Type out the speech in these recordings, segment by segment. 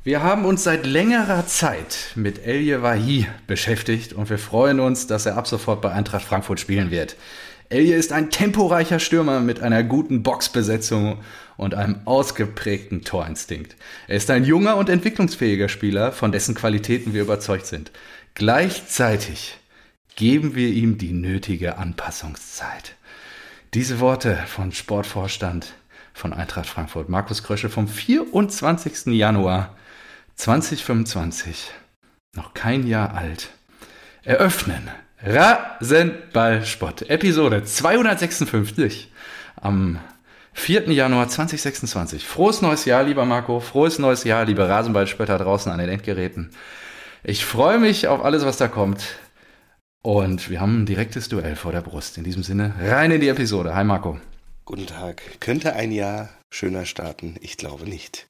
Wir haben uns seit längerer Zeit mit Elye Wahi beschäftigt und wir freuen uns, dass er ab sofort bei Eintracht Frankfurt spielen wird. Elye ist ein temporeicher Stürmer mit einer guten Boxbesetzung und einem ausgeprägten Torinstinkt. Er ist ein junger und entwicklungsfähiger Spieler, von dessen Qualitäten wir überzeugt sind. Gleichzeitig geben wir ihm die nötige Anpassungszeit. Diese Worte von Sportvorstand von Eintracht Frankfurt, Markus Kröschel, vom 24. Januar 2025, noch kein Jahr alt, eröffnen Rasenballsport, Episode 256 am 4. Januar 2026. Frohes neues Jahr, lieber Marco, frohes neues Jahr, liebe Rasenballspötter draußen an den Endgeräten. Ich freue mich auf alles, was da kommt und wir haben ein direktes Duell vor der Brust. In diesem Sinne, rein in die Episode. Hi Marco. Guten Tag. Könnte ein Jahr schöner starten? Ich glaube nicht.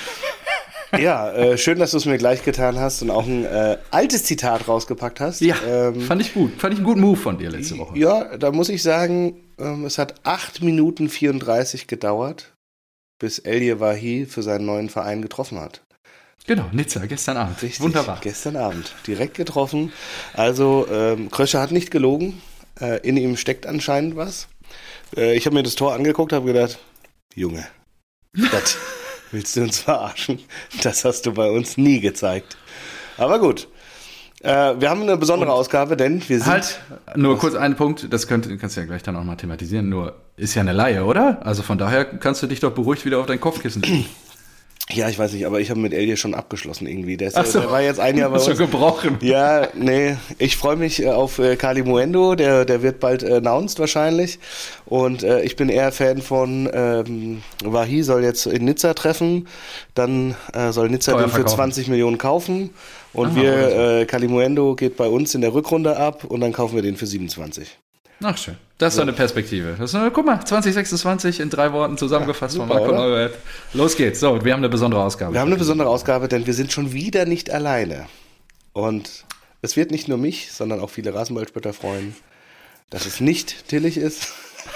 Ja, schön, dass du es mir gleich getan hast und auch ein altes Zitat rausgepackt hast. Ja, fand ich gut. Fand ich einen guten Move von dir letzte Woche. Ja, da muss ich sagen, es hat 8 Minuten 34 gedauert, bis Elye Wahi für seinen neuen Verein getroffen hat. Genau, Nizza, gestern Abend. Richtig, wunderbar. Gestern Abend, direkt getroffen. Also, Krösche hat nicht gelogen. In ihm steckt anscheinend was. Ich habe mir das Tor angeguckt, habe gedacht, Junge, das willst du uns verarschen? Das hast du bei uns nie gezeigt. Aber gut, wir haben eine besondere Ausgabe, denn wir sind... Halt, nur kurz einen Punkt, das kannst du ja gleich dann auch mal thematisieren, nur ist ja eine Laie, oder? Also von daher kannst du dich doch beruhigt wieder auf dein Kopfkissen legen. Ja, ich weiß nicht, aber ich habe mit Elye schon abgeschlossen irgendwie. Der war jetzt ein Jahr bei uns. Schon gebrochen. Ja, nee, ich freue mich auf Kali Muendo, der wird bald announced wahrscheinlich. Und ich bin eher Fan von Wahi, soll jetzt in Nizza treffen, dann soll Nizza den für 20 Millionen kaufen. Und Kali Muendo geht bei uns in der Rückrunde ab und dann kaufen wir den für 27. Ach schön. Das ist so eine Perspektive. Guck mal, 2026 in 3 Worten zusammengefasst von Marco Neuwirth. Los geht's. So, wir haben eine besondere Ausgabe. Wir haben eine besondere Ausgabe, denn wir sind schon wieder nicht alleine. Und es wird nicht nur mich, sondern auch viele Rasenballspötter freuen, dass es nicht Tillich ist.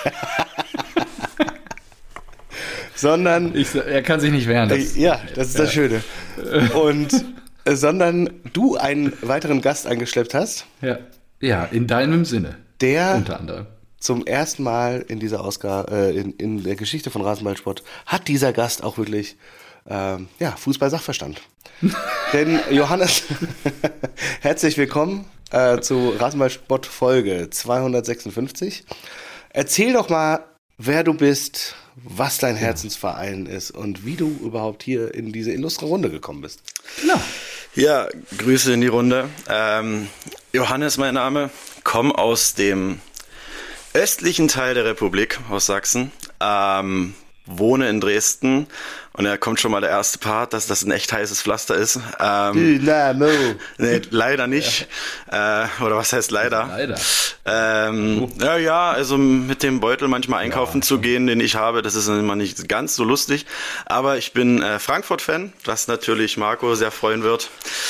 Sondern... Er kann sich nicht wehren. Das ist das Schöne. Und sondern du einen weiteren Gast angeschleppt hast. Ja, in deinem Sinne. Der unter anderem zum ersten Mal in dieser Ausgabe, in der Geschichte von Rasenballsport, hat dieser Gast auch wirklich Fußball-Sachverstand. Denn Johannes, herzlich willkommen zu Rasenballsport Folge 256. Erzähl doch mal, wer du bist, was dein Herzensverein ist und wie du überhaupt hier in diese illustre Runde gekommen bist. Genau. Ja, Grüße in die Runde. Johannes mein Name, komme aus dem östlichen Teil der Republik, aus Sachsen, wohne in Dresden und da kommt schon mal der erste Part, dass das ein echt heißes Pflaster ist. Dynamo. Nee, leider nicht. Oder was heißt leider? Leider. Also mit dem Beutel manchmal einkaufen zu gehen, den ich habe, das ist immer nicht ganz so lustig. Aber ich bin Frankfurt-Fan, was natürlich Marco sehr freuen wird.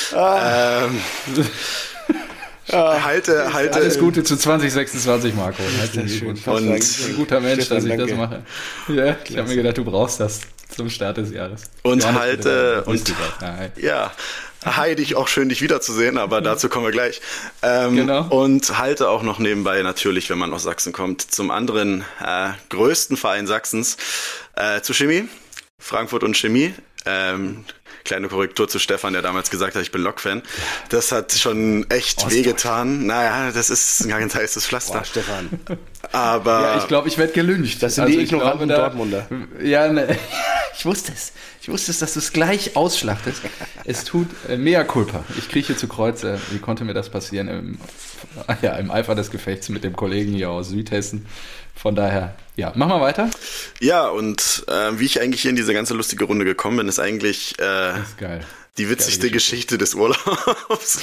Halte. Alles Gute zu 2026, Marco. Und ein guter Mensch, dass ich das mache. Ja, ich habe mir gedacht, du brauchst das zum Start des Jahres. Und Hi, dich auch schön, dich wiederzusehen, aber dazu kommen wir gleich. Genau. Und halte auch noch nebenbei natürlich, wenn man aus Sachsen kommt, zum anderen größten Verein Sachsens, zu Chemie, Frankfurt und Chemie. Kleine Korrektur zu Stefan, der damals gesagt hat, ich bin Lok-Fan. Das hat schon echt wehgetan. Naja, das ist ein ganz heißes Pflaster. Boah, Stefan. Aber ja, ich glaube, ich werde gelüncht. Das sind die ignoranten Dortmunder. Ja, ne, ich wusste es. Ich wusste es, dass du es gleich ausschlachtest. Es tut mea culpa. Ich krieche zu Kreuze. Wie konnte mir das passieren? Im Eifer des Gefechts mit dem Kollegen hier aus Südhessen. Von daher, ja, mach mal weiter. Ja, und wie ich eigentlich hier in diese ganze lustige Runde gekommen bin, ist eigentlich ist geil. Die witzigste Geschichte des Urlaubs.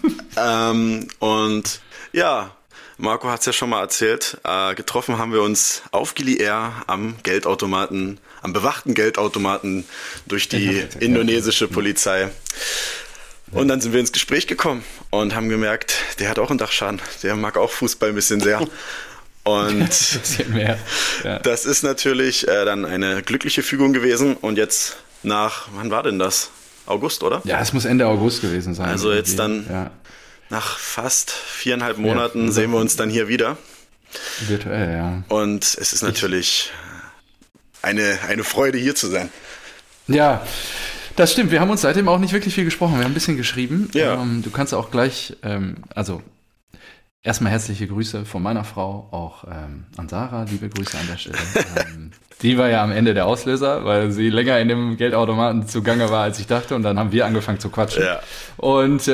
Und ja, Marco hat es ja schon mal erzählt. Getroffen haben wir uns auf Gili Air am Geldautomaten, am bewachten Geldautomaten durch die indonesische Polizei. Und dann sind wir ins Gespräch gekommen und haben gemerkt, der hat auch einen Dachschaden. Der mag auch Fußball ein bisschen sehr. Und das ist natürlich dann eine glückliche Fügung gewesen. Und jetzt wann war denn das? August, oder? Ja, es muss Ende August gewesen sein. Also jetzt dann nach fast 4,5 Monaten sehen wir uns dann hier wieder. Virtuell, ja. Und es ist natürlich eine Freude, hier zu sein. Ja, das stimmt. Wir haben uns seitdem auch nicht wirklich viel gesprochen. Wir haben ein bisschen geschrieben. Ja. Du kannst auch gleich, also erstmal herzliche Grüße von meiner Frau, auch an Sarah. Liebe Grüße an der Stelle. Die war ja am Ende der Auslöser, weil sie länger in dem Geldautomaten zugange war, als ich dachte. Und dann haben wir angefangen zu quatschen. Ja. Und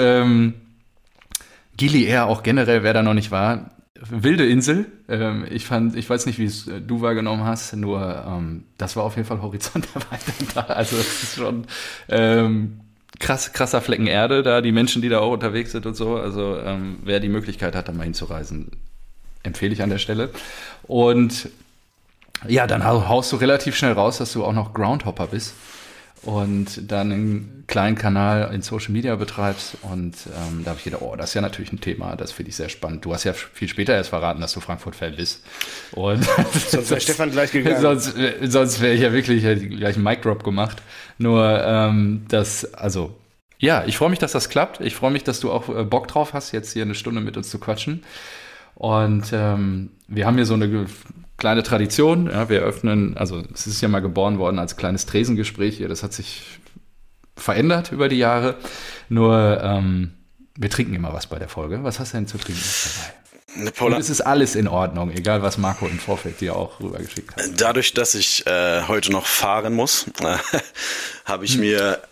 Gili Air auch generell, wer da noch nicht war, wilde Insel. Ich weiß nicht, wie es du wahrgenommen hast, nur das war auf jeden Fall Horizonterweiterung da. Also das ist schon krasser Flecken Erde da, die Menschen, die da auch unterwegs sind und so. Also wer die Möglichkeit hat, da mal hinzureisen, empfehle ich an der Stelle. Und ja, dann haust du relativ schnell raus, dass du auch noch Groundhopper bist und dann einen kleinen Kanal in Social Media betreibst. Und da habe ich gedacht, das ist ja natürlich ein Thema, das finde ich sehr spannend. Du hast ja viel später erst verraten, dass du Frankfurt-Fan bist. Und sonst wäre Stefan gleich gegangen. Sonst wäre ich ja wirklich gleich einen Mic-Drop gemacht. Nur, ich freue mich, dass das klappt. Ich freue mich, dass du auch Bock drauf hast, jetzt hier eine Stunde mit uns zu quatschen. Und wir haben hier so eine kleine Tradition. Ja, wir eröffnen, also es ist ja mal geboren worden als kleines Tresengespräch hier. Das hat sich verändert über die Jahre. Nur, wir trinken immer was bei der Folge. Was hast du denn zu trinken dabei? Und es ist alles in Ordnung, egal was Marco im Vorfeld dir auch rübergeschickt hat. Dadurch, dass ich heute noch fahren muss, habe ich mir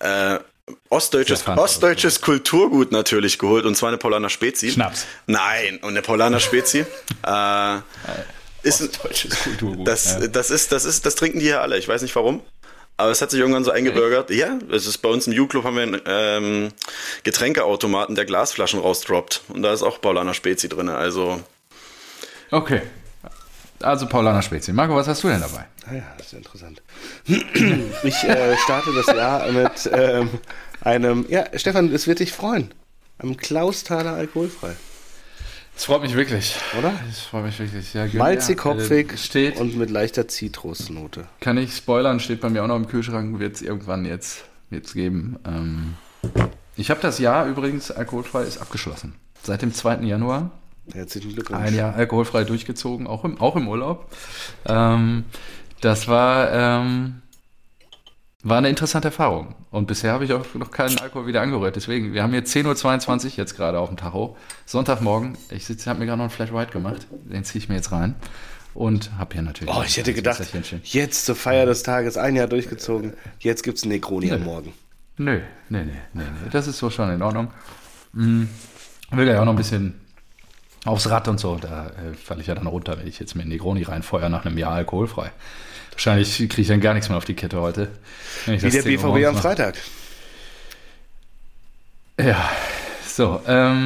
ostdeutsches Kulturgut natürlich geholt, und zwar eine Paulaner Spezi. Schnaps. Nein, und eine Paulaner Spezi. Ostdeutsches Kulturgut. Das trinken die hier alle. Ich weiß nicht warum. Aber es hat sich irgendwann so eingebürgert. Ja, es ist bei uns im U-Club haben wir einen Getränkeautomaten, der Glasflaschen rausdroppt. Und da ist auch Paulaner Spezi drin. Also. Okay. Also Paulaner Spezi. Marco, was hast du denn dabei? Ja, das ist interessant. Ich starte das Jahr mit einem, Stefan, es wird dich freuen, einem Klausthaler alkoholfrei. Das freut mich wirklich. Oder? Das freut mich wirklich. Ja, malzig, hopfig steht, und mit leichter Zitrusnote. Kann ich spoilern, steht bei mir auch noch im Kühlschrank, wird es irgendwann jetzt geben. Ich habe das Jahr übrigens, alkoholfrei ist abgeschlossen. Seit dem 2. Januar. Herzlichen Glückwunsch. Ein Jahr alkoholfrei durchgezogen, auch im Urlaub. Das war eine interessante Erfahrung. Und bisher habe ich auch noch keinen Alkohol wieder angerührt. Deswegen, wir haben hier 10.22 Uhr jetzt gerade auf dem Tacho. Sonntagmorgen. Ich habe mir gerade noch einen Flat White gemacht. Den ziehe ich mir jetzt rein. Und habe hier natürlich... ich hätte gedacht, jetzt zur Feier des Tages, ein Jahr durchgezogen. Jetzt gibt es einen Negroni am Morgen. Nö. Das ist so schon in Ordnung. Will ja auch noch ein bisschen aufs Rad und so. Da falle ich ja dann runter, wenn ich jetzt mir einen Negroni reinfeuere nach einem Jahr alkoholfrei. Wahrscheinlich kriege ich dann gar nichts mehr auf die Kette heute. Wie der BVB am Freitag. Ja, so.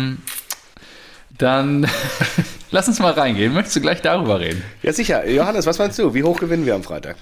Dann lass uns mal reingehen. Möchtest du gleich darüber reden? Ja, sicher. Johannes, was meinst du? Wie hoch gewinnen wir am Freitag?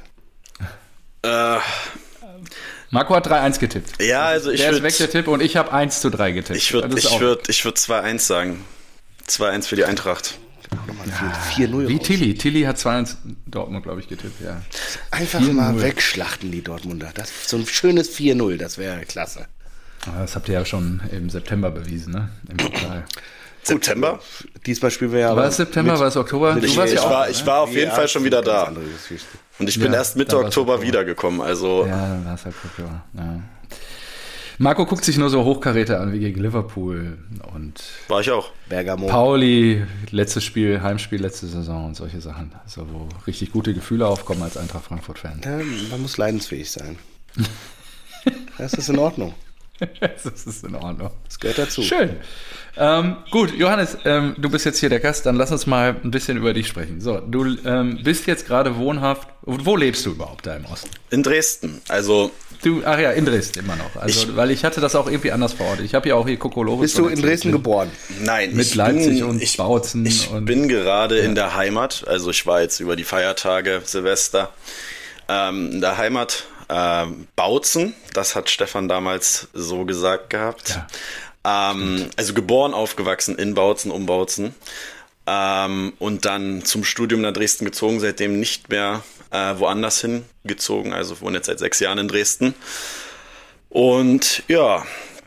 Marco hat 3-1 getippt. Ja, also der ist weg, der Tipp, und ich habe 1:3 getippt. Ich würde 2-1 sagen. 2-1 für die Eintracht. 4-0. Wie Tilly. Tilly hat 2-1 Dortmund, glaube ich, getippt, ja. Einfach mal wegschlachten, die Dortmunder. So ein schönes 4-0, das wäre klasse. Das habt ihr ja schon im September bewiesen, ne? Im Pokal. September? Diesmal spielen wir ja... War es September, war es Oktober? Ich war auf jeden Fall schon wieder da. Und ich bin erst Mitte Oktober wiedergekommen, also... Ja, dann war es halt Oktober, ja. Marco guckt sich nur so Hochkaräter an wie gegen Liverpool und... War ich auch. Bergamo. Pauli, letztes Spiel, Heimspiel letzte Saison und solche Sachen. Also wo richtig gute Gefühle aufkommen als Eintracht Frankfurt-Fan. Ja, man muss leidensfähig sein. Das ist in Ordnung. Das ist in Ordnung. Das gehört dazu. Schön. Gut, Johannes, du bist jetzt hier der Gast, dann lass uns mal ein bisschen über dich sprechen. So, du bist jetzt gerade wohnhaft. Wo lebst du überhaupt da im Osten? In Dresden, also... in Dresden immer noch. Also, weil ich hatte das auch irgendwie anders verortet. Ich habe ja auch hier Kokolores. Bist du in Dresden geboren? Nein. Mit Leipzig und Bautzen. Ich bin gerade in der Heimat. Also ich war jetzt über die Feiertage, Silvester, in der Heimat. Bautzen, das hat Stefan damals so gesagt gehabt. Ja, also geboren, aufgewachsen in Bautzen, um Bautzen. Und dann zum Studium nach Dresden gezogen, seitdem nicht mehr woanders hingezogen. Also wohne jetzt seit 6 Jahren in Dresden. Und ja,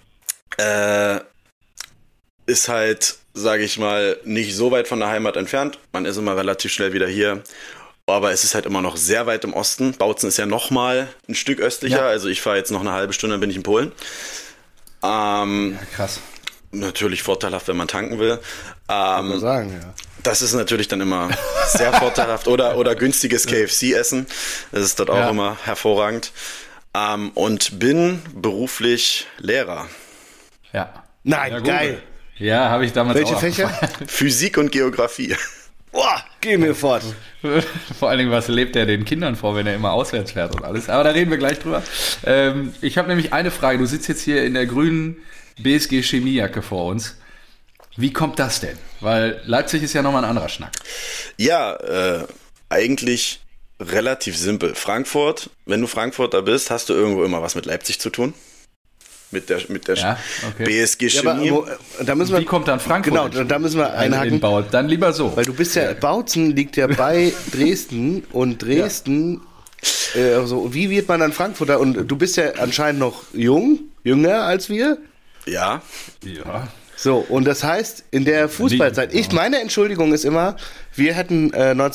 ist halt, sage ich mal, nicht so weit von der Heimat entfernt. Man ist immer relativ schnell wieder hier. Aber es ist halt immer noch sehr weit im Osten. Bautzen ist ja nochmal ein Stück östlicher. Ja. Also ich fahre jetzt noch eine halbe Stunde, dann bin ich in Polen. Ja, krass. Natürlich vorteilhaft, wenn man tanken will. Kann man sagen, ja. Das ist natürlich dann immer sehr vorteilhaft. Oder günstiges KFC-Essen. Das ist dort auch immer hervorragend. Und bin beruflich Lehrer. Ja. Nein, ja, geil. Ja, habe ich damals Welche auch. Fächer? Physik und Geografie. Boah, geh mir fort. Vor allen Dingen, was lebt er den Kindern vor, wenn er immer auswärts fährt und alles. Aber da reden wir gleich drüber. Ich habe nämlich eine Frage. Du sitzt jetzt hier in der grünen BSG Chemiejacke vor uns. Wie kommt das denn? Weil Leipzig ist ja nochmal ein anderer Schnack. Ja, eigentlich relativ simpel. Frankfurt, wenn du Frankfurter bist, hast du irgendwo immer was mit Leipzig zu tun. Mit der BSG Chemie. Ja, da müssen wir, wie kommt dann Frankfurt? Genau, da müssen wir einhaken. Dann lieber so. Weil du bist ja, Bautzen liegt ja bei Dresden und Dresden, wie wird man dann Frankfurter? Und du bist ja anscheinend noch jünger als wir. Ja. So, und das heißt, in der Fußballzeit, meine Entschuldigung ist immer, wir hätten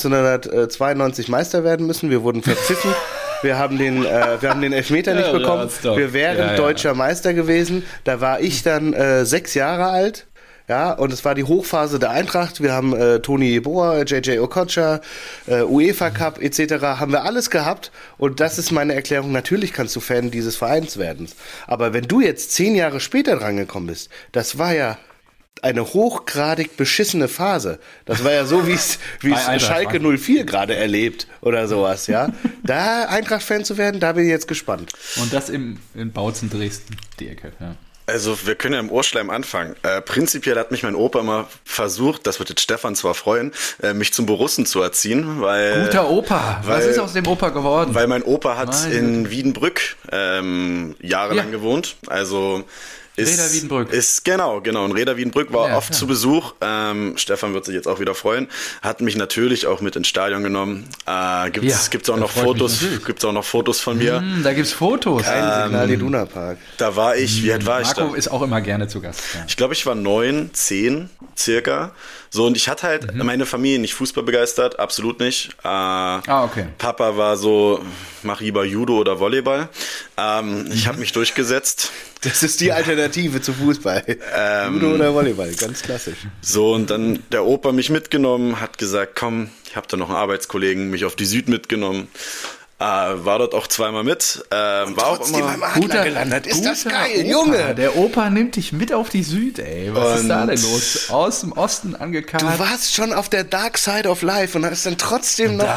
1992 Meister werden müssen, wir wurden verpfiffen. Wir haben den Elfmeter nicht bekommen. Wir wären deutscher Meister gewesen. Da war ich dann 6 Jahre alt. Ja, und es war die Hochphase der Eintracht. Wir haben Toni Yeboah, JJ Okocha, UEFA Cup etc. haben wir alles gehabt. Und das ist meine Erklärung. Natürlich kannst du Fan dieses Vereins werden. Aber wenn du jetzt 10 Jahre später drangekommen bist, das war ja eine hochgradig beschissene Phase. Das war ja so, wie es Schalke 04 gerade erlebt oder sowas, ja. Da Eintracht-Fan zu werden, da bin ich jetzt gespannt. Und das in Bautzen, Dresden, die Ecke, ja. Also wir können ja im Urschleim anfangen. Prinzipiell hat mich mein Opa mal versucht, das wird jetzt Stefan zwar freuen, mich zum Borussen zu erziehen, weil... Guter Opa! Was ist aus dem Opa geworden? Weil mein Opa hat in Wiedenbrück jahrelang gewohnt, also... Reda Wiedenbrück. Genau. Und Reda Wiedenbrück war oft zu Besuch. Stefan wird sich jetzt auch wieder freuen. Hat mich natürlich auch mit ins Stadion genommen. Gibt's auch noch Fotos von mir. Da gibt's Fotos. Kein Signal Iduna Park. Da war ich, wie alt war ich da? Marco ist auch immer gerne zu Gast. Ja. Ich glaube, ich war 9, 10 circa. So, und ich hatte halt meine Familie nicht Fußball begeistert, absolut nicht. Okay. Papa war so, mach lieber Judo oder Volleyball. Ich habe mich durchgesetzt. Das ist die Alternative zu Fußball. Judo oder Volleyball, ganz klassisch. So, und dann der Opa mich mitgenommen, hat gesagt, komm, ich habe da noch einen Arbeitskollegen, mich auf die Süd mitgenommen. War dort auch zweimal mit. War auch immer beim Adler gelandet. Ist das geil, Opa. Junge! Der Opa nimmt dich mit auf die Süd, ey. Was ist da denn los? Aus dem Osten angekarrt. Du warst schon auf der Dark Side of Life und hast dann trotzdem noch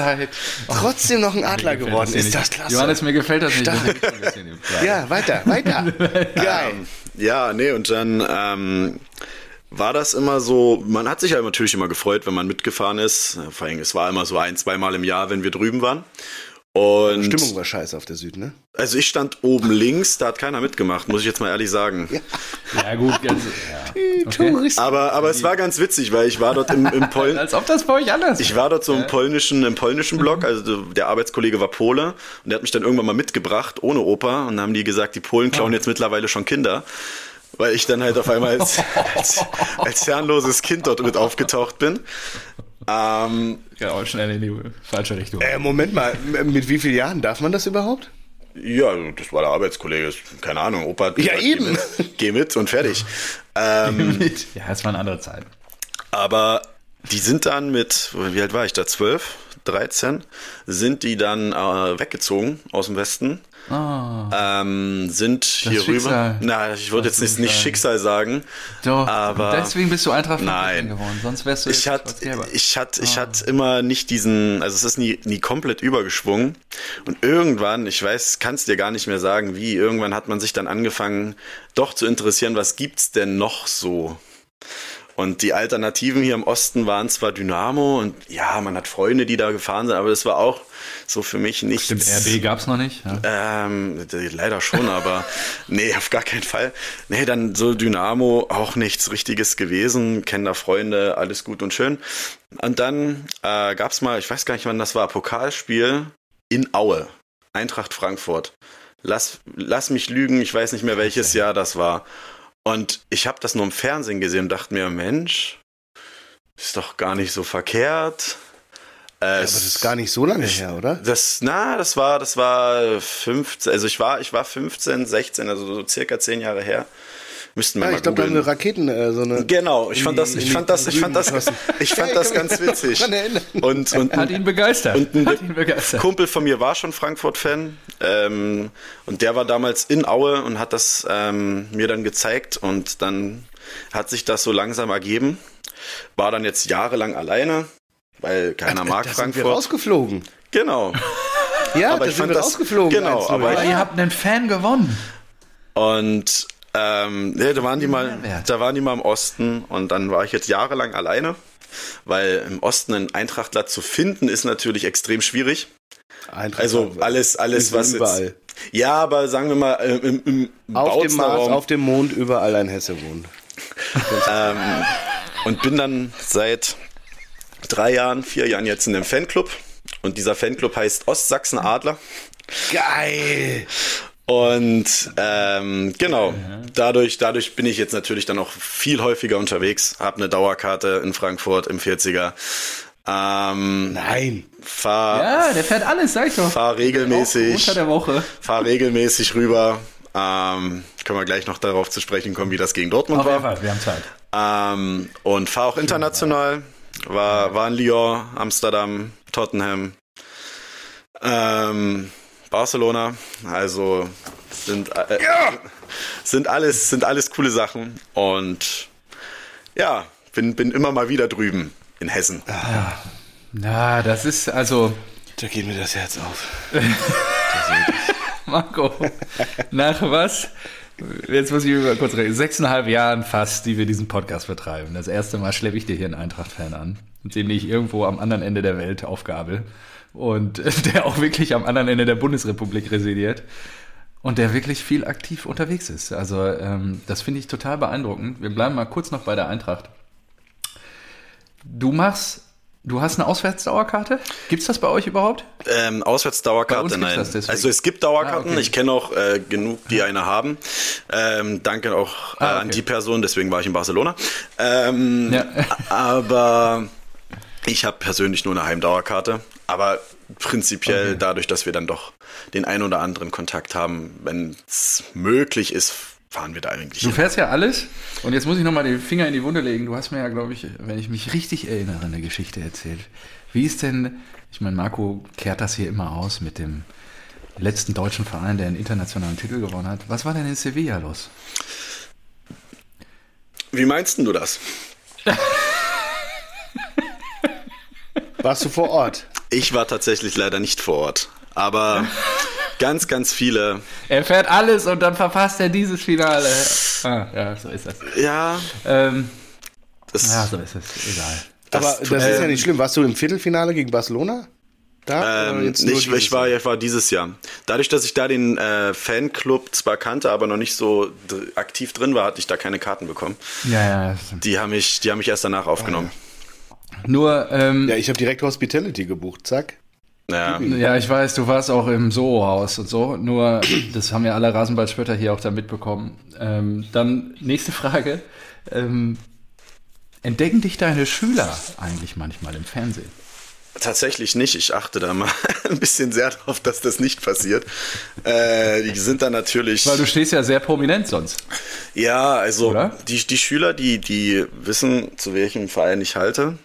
ein Adler geworden. Ist das klasse? Johannes, mir gefällt das nicht. Ja, weiter. Geil. Ja, nee, und dann war das immer so, man hat sich ja natürlich immer gefreut, wenn man mitgefahren ist. Vor allem, es war immer so 1-2 Mal im Jahr, wenn wir drüben waren. Und die Stimmung war scheiße auf der Süd, ne? Also ich stand oben links, da hat keiner mitgemacht, muss ich jetzt mal ehrlich sagen. Ja gut, okay. Aber es war ganz witzig, weil ich war dort im Polnischen. Als ob das bei euch anders. Ich war dort so im polnischen Block, also der Arbeitskollege war Pole und der hat mich dann irgendwann mal mitgebracht, ohne Opa. Und dann haben die gesagt, die Polen klauen jetzt mittlerweile schon Kinder. Weil ich dann halt auf einmal als herrenloses Kind dort mit aufgetaucht bin. Genau, schnell in die falsche Richtung. Moment mal, mit wie vielen Jahren darf man das überhaupt? Ja, das war der Arbeitskollege, keine Ahnung, Opa hat gesagt, eben. Geh mit und fertig. Ja, es war eine andere Zeit. Aber die sind dann wie alt war ich da, 12, 13, sind die dann weggezogen aus dem Westen. Sind hier rüber. Na, ich würde jetzt nicht Schicksal sagen. Doch, aber deswegen bist du Eintracht Nein. geworden. Sonst wärst du ich hatte immer nicht diesen, also es ist nie komplett übergeschwungen. Und irgendwann, ich weiß, kann es dir gar nicht mehr sagen, wie, irgendwann hat man sich dann angefangen, doch zu interessieren, was gibt's denn noch so? Und die Alternativen hier im Osten waren zwar Dynamo und ja, man hat Freunde, die da gefahren sind, aber das war auch so für mich nichts. Stimmt, RB gab's noch nicht? Ja. Leider schon, aber nee, auf gar keinen Fall. Nee, dann so Dynamo, auch nichts Richtiges gewesen, kennen da Freunde, alles gut und schön. Und dann gab's mal, ich weiß gar nicht, wann das war, Pokalspiel in Aue, Eintracht Frankfurt. lass mich lügen, ich weiß nicht mehr, welches Jahr das war. Und ich habe das nur im Fernsehen gesehen und dachte mir, Mensch, ist doch gar nicht so verkehrt. Aber das ist gar nicht so lange her, oder? Das war 15, also ich war 15, 16, also so circa 10 Jahre her. Müssten wir mal ich glaube, da haben wir Raketen, so eine. Genau, ich fand das ganz witzig. Und hat ihn begeistert. Und ein Kumpel von mir war schon Frankfurt-Fan, und der war damals in Aue und hat das mir dann gezeigt, und dann hat sich das so langsam ergeben. War dann jetzt jahrelang alleine, weil keiner mag Frankfurt. Sind wir rausgeflogen. Genau. Ja, aber ich fand das rausgeflogen. Genau, aber ihr habt einen Fan gewonnen. Und da waren die mal im Osten, und dann war ich jetzt jahrelang alleine, weil im Osten einen Eintrachtler zu finden ist natürlich extrem schwierig. Also alles was überall. Jetzt, ja, aber sagen wir mal im auf dem Mars, auf dem Mond, überall ein Hesse wohnt. Und bin dann seit 4 Jahren jetzt in einem Fanclub, und dieser Fanclub heißt Ostsachsen Adler. Geil! Und genau, dadurch bin ich jetzt natürlich dann auch viel häufiger unterwegs, habe eine Dauerkarte in Frankfurt im 40er. Nein. Der fährt alles, sag ich doch. Fahr regelmäßig. Unter der Woche. Fahr regelmäßig rüber. Können wir gleich noch darauf zu sprechen kommen, wie das gegen Dortmund war. Fall, wir haben Zeit. Und fahr auch international. War in Lyon, Amsterdam, Tottenham, Barcelona. Also sind alles coole Sachen. Und ja, bin immer mal wieder drüben in Hessen. Na, das ist also... Da geht mir das Herz auf. Marco, nach was? Jetzt muss ich kurz reden. 6,5 Jahren fast, die wir diesen Podcast betreiben. Das erste Mal schleppe ich dir hier einen Eintracht-Fan an, den ich irgendwo am anderen Ende der Welt aufgabel. Und der auch wirklich am anderen Ende der Bundesrepublik residiert. Und der wirklich viel aktiv unterwegs ist. Also das finde ich total beeindruckend. Wir bleiben mal kurz noch bei der Eintracht. Du hast eine Auswärtsdauerkarte? Gibt es das bei euch überhaupt? Auswärtsdauerkarte, nein. Also es gibt Dauerkarten, okay. Ich kenne auch genug, die eine haben. Danke auch an die Person, deswegen war ich in Barcelona. Aber ich habe persönlich nur eine Heimdauerkarte. Aber prinzipiell dadurch, dass wir dann doch den einen oder anderen Kontakt haben, wenn es möglich ist, fahren wir da eigentlich hin. Du fährst ja alles, und jetzt muss ich nochmal den Finger in die Wunde legen. Du hast mir ja, glaube ich, wenn ich mich richtig erinnere, eine Geschichte erzählt. Wie ist denn, ich meine, Marco kehrt das hier immer aus mit dem letzten deutschen Verein, der einen internationalen Titel gewonnen hat. Was war denn in Sevilla los? Wie meinst du das? Warst du vor Ort? Ich war tatsächlich leider nicht vor Ort, aber ganz, ganz viele. Er fährt alles und dann verpasst er dieses Finale. Ja, so ist das. Ja. So ist es. Egal. Aber das ist ja nicht schlimm. Warst du im Viertelfinale gegen Barcelona? Ich war dieses Jahr. Dadurch, dass ich da den Fanclub zwar kannte, aber noch nicht so aktiv drin war, hatte ich da keine Karten bekommen. Ja. Die haben mich erst danach aufgenommen. Nur, ich habe direkt Hospitality gebucht, zack. Ja, ich weiß, du warst auch im Soho-Haus und so, nur das haben ja alle Rasenballspötter hier auch da mitbekommen. Dann nächste Frage. Entdecken dich deine Schüler eigentlich manchmal im Fernsehen? Tatsächlich nicht. Ich achte da mal ein bisschen sehr darauf, dass das nicht passiert. Die sind dann natürlich... Weil du stehst ja sehr prominent sonst. Ja, also die Schüler, die wissen, zu welchem Verein ich halte.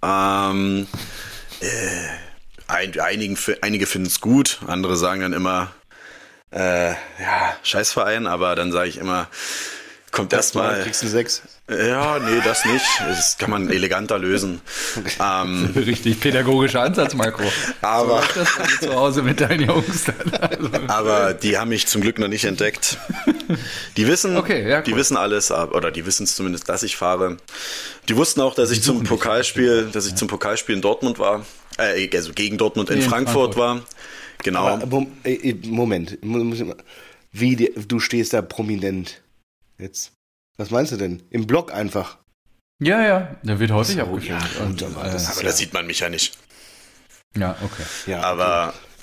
Einige finden es gut, andere sagen dann immer, Scheißverein, aber dann sage ich immer, kommt erstmal. Kriegst du 6? Ja, nee, das nicht. Das kann man eleganter lösen. Richtig pädagogischer Ansatz, Marco. Aber so das zu Hause mit deinen Jungs. Aber die haben mich zum Glück noch nicht entdeckt. Die wissen, die wissen alles, oder die wissen es zumindest, dass ich fahre. Die wussten auch, dass ich zum Pokalspiel in Dortmund war, also gegen Dortmund in Frankfurt war. Genau. Aber, Moment, du stehst da prominent jetzt. Was meinst du denn? Im Blog einfach? Ja, der wird häufig abgefilmt. Aber da sieht man mich ja nicht. Ja, okay. Ja, aber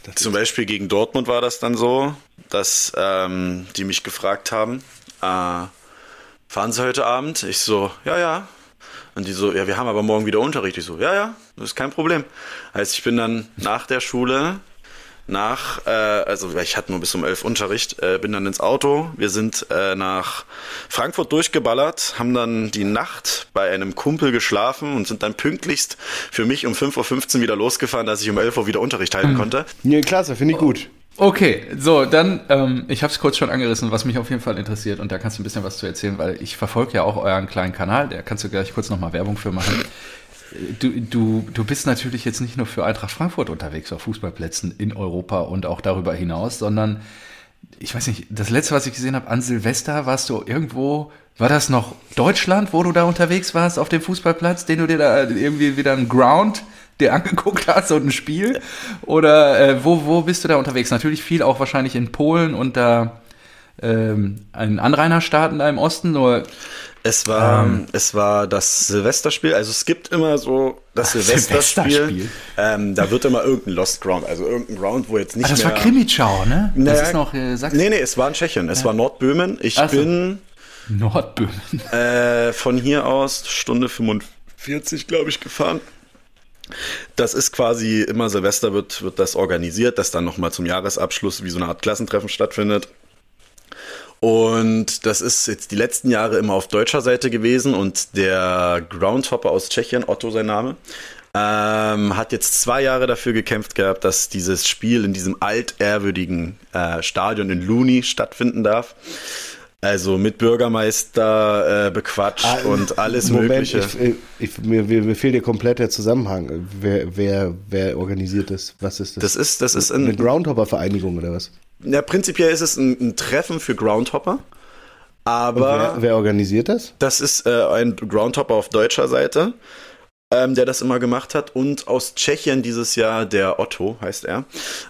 Zum Beispiel gegen Dortmund war das dann so, dass die mich gefragt haben, fahren Sie heute Abend? Ich so, ja. Und die so, ja, wir haben aber morgen wieder Unterricht. Ich so, ja, das ist kein Problem. Heißt, ich bin dann nach der Schule, also ich hatte nur bis um 11 Unterricht, bin dann ins Auto. Wir sind nach Frankfurt durchgeballert, haben dann die Nacht bei einem Kumpel geschlafen und sind dann pünktlichst für mich um 5:15 Uhr wieder losgefahren, dass ich um 11 Uhr wieder Unterricht halten konnte. Nee, klasse, finde ich gut. Okay, so, dann, ich habe es kurz schon angerissen, was mich auf jeden Fall interessiert und da kannst du ein bisschen was zu erzählen, weil ich verfolge ja auch euren kleinen Kanal, da kannst du gleich kurz nochmal Werbung für machen. Du bist natürlich jetzt nicht nur für Eintracht Frankfurt unterwegs auf Fußballplätzen in Europa und auch darüber hinaus, sondern, ich weiß nicht, das letzte, was ich gesehen habe, an Silvester warst du irgendwo, war das noch Deutschland, wo du da unterwegs warst auf dem Fußballplatz, den du dir da irgendwie wieder einen Ground dir angeguckt hast und ein Spiel? Oder wo bist du da unterwegs? Natürlich viel auch wahrscheinlich in Polen und da in Anrainerstaaten da im Osten, nur... Es war das Silvesterspiel, also es gibt immer so das Silvesterspiel. Da wird immer irgendein Lost Ground, also irgendein Ground, wo jetzt nicht das mehr... Das war Krimitschau, ne? Naja, das ist noch Sachsen. Nee, es war in Tschechien, es war Nordböhmen. Ich bin Nordböhmen. Von hier aus Stunde 45, glaube ich, gefahren. Das ist quasi immer Silvester wird das organisiert, dass dann nochmal zum Jahresabschluss wie so eine Art Klassentreffen stattfindet. Und das ist jetzt die letzten Jahre immer auf deutscher Seite gewesen und der Groundhopper aus Tschechien, Otto sein Name, hat jetzt 2 Jahre dafür gekämpft gehabt, dass dieses Spiel in diesem altehrwürdigen Stadion in Luni stattfinden darf. Also mit Bürgermeister bequatscht und alles Mögliche. Mir fehlt der komplette Zusammenhang. Wer organisiert das? Was ist das? Das ist eine Groundhopper-Vereinigung oder was? Ja, prinzipiell ist es ein Treffen für Groundhopper. Aber wer organisiert das? Das ist ein Groundhopper auf deutscher Seite, der das immer gemacht hat. Und aus Tschechien dieses Jahr der Otto, heißt er,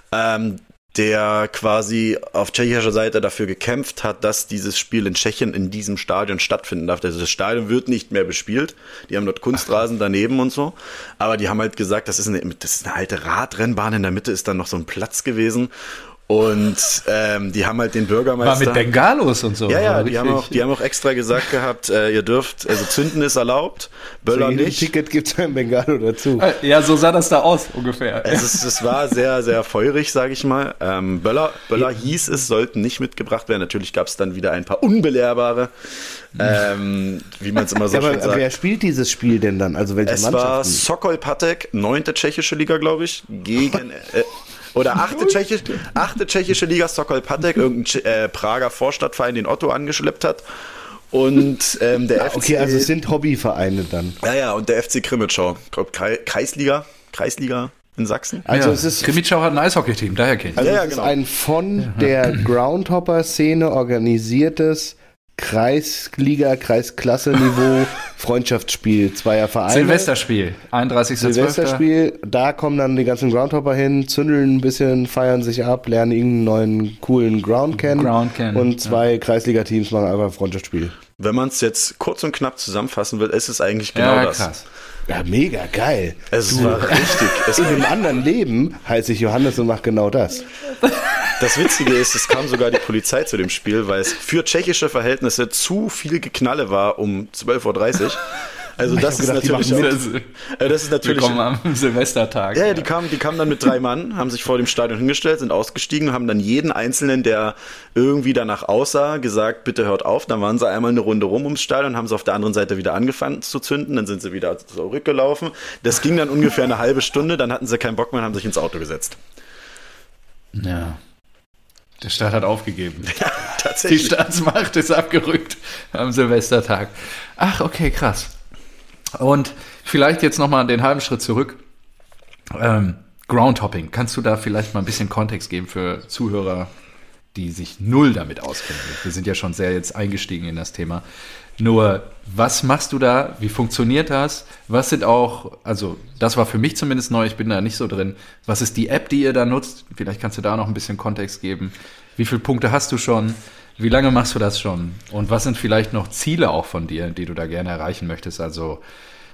der quasi auf tschechischer Seite dafür gekämpft hat, dass dieses Spiel in Tschechien in diesem Stadion stattfinden darf. Also das Stadion wird nicht mehr bespielt. Die haben dort Kunstrasen daneben und so. Aber die haben halt gesagt, das ist eine alte Radrennbahn. In der Mitte ist dann noch so ein Platz gewesen. Und die haben halt den Bürgermeister... War mit Bengalos und so. Ja, die haben auch extra gesagt gehabt, ihr dürft, also zünden ist erlaubt, Böller für nicht. Ticket gibt es ein Bengalo dazu. Ja, so sah das da aus ungefähr. Es war sehr, sehr feurig, sage ich mal. Böller hieß es, sollten nicht mitgebracht werden. Natürlich gab es dann wieder ein paar unbelehrbare, wie man es immer so schön sagt. Aber wer spielt dieses Spiel denn dann? Also welche Mannschaften? Es war Sokol Patek, 9. tschechische Liga, glaube ich, gegen... Oder 8. tschechische Liga, Sokol Patek, irgendein Prager Vorstadtverein, den Otto angeschleppt hat. Und der FC... Okay, also es sind Hobbyvereine dann. Ja, und der FC Krimitschau. Ich glaube, Kreisliga in Sachsen. Also ja, es ist... Krimitschau hat ein Eishockey-Team, daher kennt ich. Also es ist ein von der Groundhopper-Szene organisiertes Kreisliga, Kreisklasse-Niveau Freundschaftsspiel zweier Vereine. Silvesterspiel, 31.12. Silvesterspiel, da kommen dann die ganzen Groundhopper hin, zündeln ein bisschen, feiern sich ab, lernen irgendeinen neuen coolen Ground kennen. Und 2 Kreisliga-Teams machen einfach ein Freundschaftsspiel. Wenn man es jetzt kurz und knapp zusammenfassen will, ist es eigentlich genau das. Krass. Ja, mega geil. Es war richtig. In einem anderen Leben heiße ich Johannes und mache genau das. Das Witzige ist, es kam sogar die Polizei zu dem Spiel, weil es für tschechische Verhältnisse zu viel Geknalle war um 12:30 Uhr. Also das ist natürlich Willkommen am Silvestertag. Ja, die kamen dann mit 3 Mann, haben sich vor dem Stadion hingestellt, sind ausgestiegen, haben dann jeden Einzelnen, der irgendwie danach aussah, gesagt, bitte hört auf. Dann waren sie einmal eine Runde rum ums Stadion, haben sie auf der anderen Seite wieder angefangen zu zünden, dann sind sie wieder zurückgelaufen. Das ging dann ungefähr eine halbe Stunde, dann hatten sie keinen Bock mehr und haben sich ins Auto gesetzt. Ja. Der Staat hat aufgegeben. Ja, tatsächlich. Die Staatsmacht ist abgerückt am Silvestertag. Ach, okay, krass. Und vielleicht jetzt nochmal den halben Schritt zurück. Groundhopping. Kannst du da vielleicht mal ein bisschen Kontext geben für Zuhörer, die sich null damit auskennen? Wir sind ja schon sehr jetzt eingestiegen in das Thema. Nur, was machst du da? Wie funktioniert das? Was sind auch, also das war für mich zumindest neu, ich bin da nicht so drin. Was ist die App, die ihr da nutzt? Vielleicht kannst du da noch ein bisschen Kontext geben. Wie viele Punkte hast du schon? Wie lange machst du das schon? Und was sind vielleicht noch Ziele auch von dir, die du da gerne erreichen möchtest? Also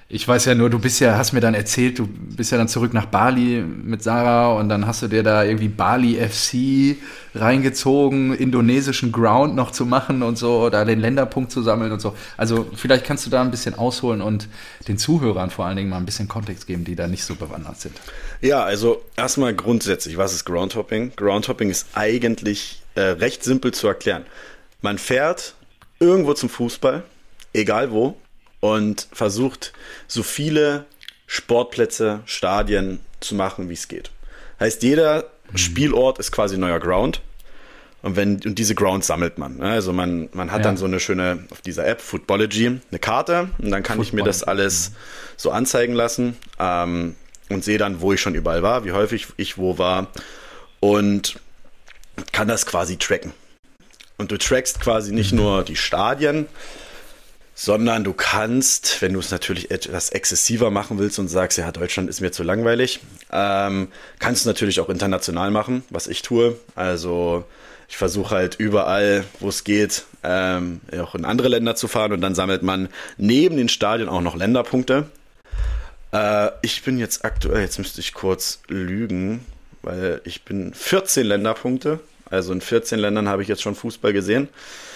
Ich weiß ja nur, hast mir dann erzählt, du bist ja dann zurück nach Bali mit Sarah und dann hast du dir da irgendwie Bali FC reingezogen, indonesischen Ground noch zu machen und so, da den Länderpunkt zu sammeln und so. Also vielleicht kannst du da ein bisschen ausholen und den Zuhörern vor allen Dingen mal ein bisschen Kontext geben, die da nicht so bewandert sind. Ja, also erstmal grundsätzlich, was ist Groundhopping? Groundhopping ist eigentlich recht simpel zu erklären. Man fährt irgendwo zum Fußball, egal wo, und versucht, so viele Sportplätze, Stadien zu machen, wie es geht. Heißt, jeder Spielort ist quasi ein neuer Ground. Und diese Grounds sammelt man. Also man hat dann so eine schöne, auf dieser App, Footballogy, eine Karte. Und dann kann ich mir das alles so anzeigen lassen und sehe dann, wo ich schon überall war, wie häufig ich wo war. Und kann das quasi tracken. Und du trackst quasi nicht nur die Stadien, sondern du kannst, wenn du es natürlich etwas exzessiver machen willst und sagst, ja, Deutschland ist mir zu langweilig, kannst du natürlich auch international machen, was ich tue. Also ich versuche halt überall, wo es geht, auch in andere Länder zu fahren und dann sammelt man neben den Stadien auch noch Länderpunkte. Ich bin jetzt aktuell, jetzt müsste ich kurz lügen, weil ich bin 14 Länderpunkte, also in 14 Ländern habe ich jetzt schon Fußball gesehen.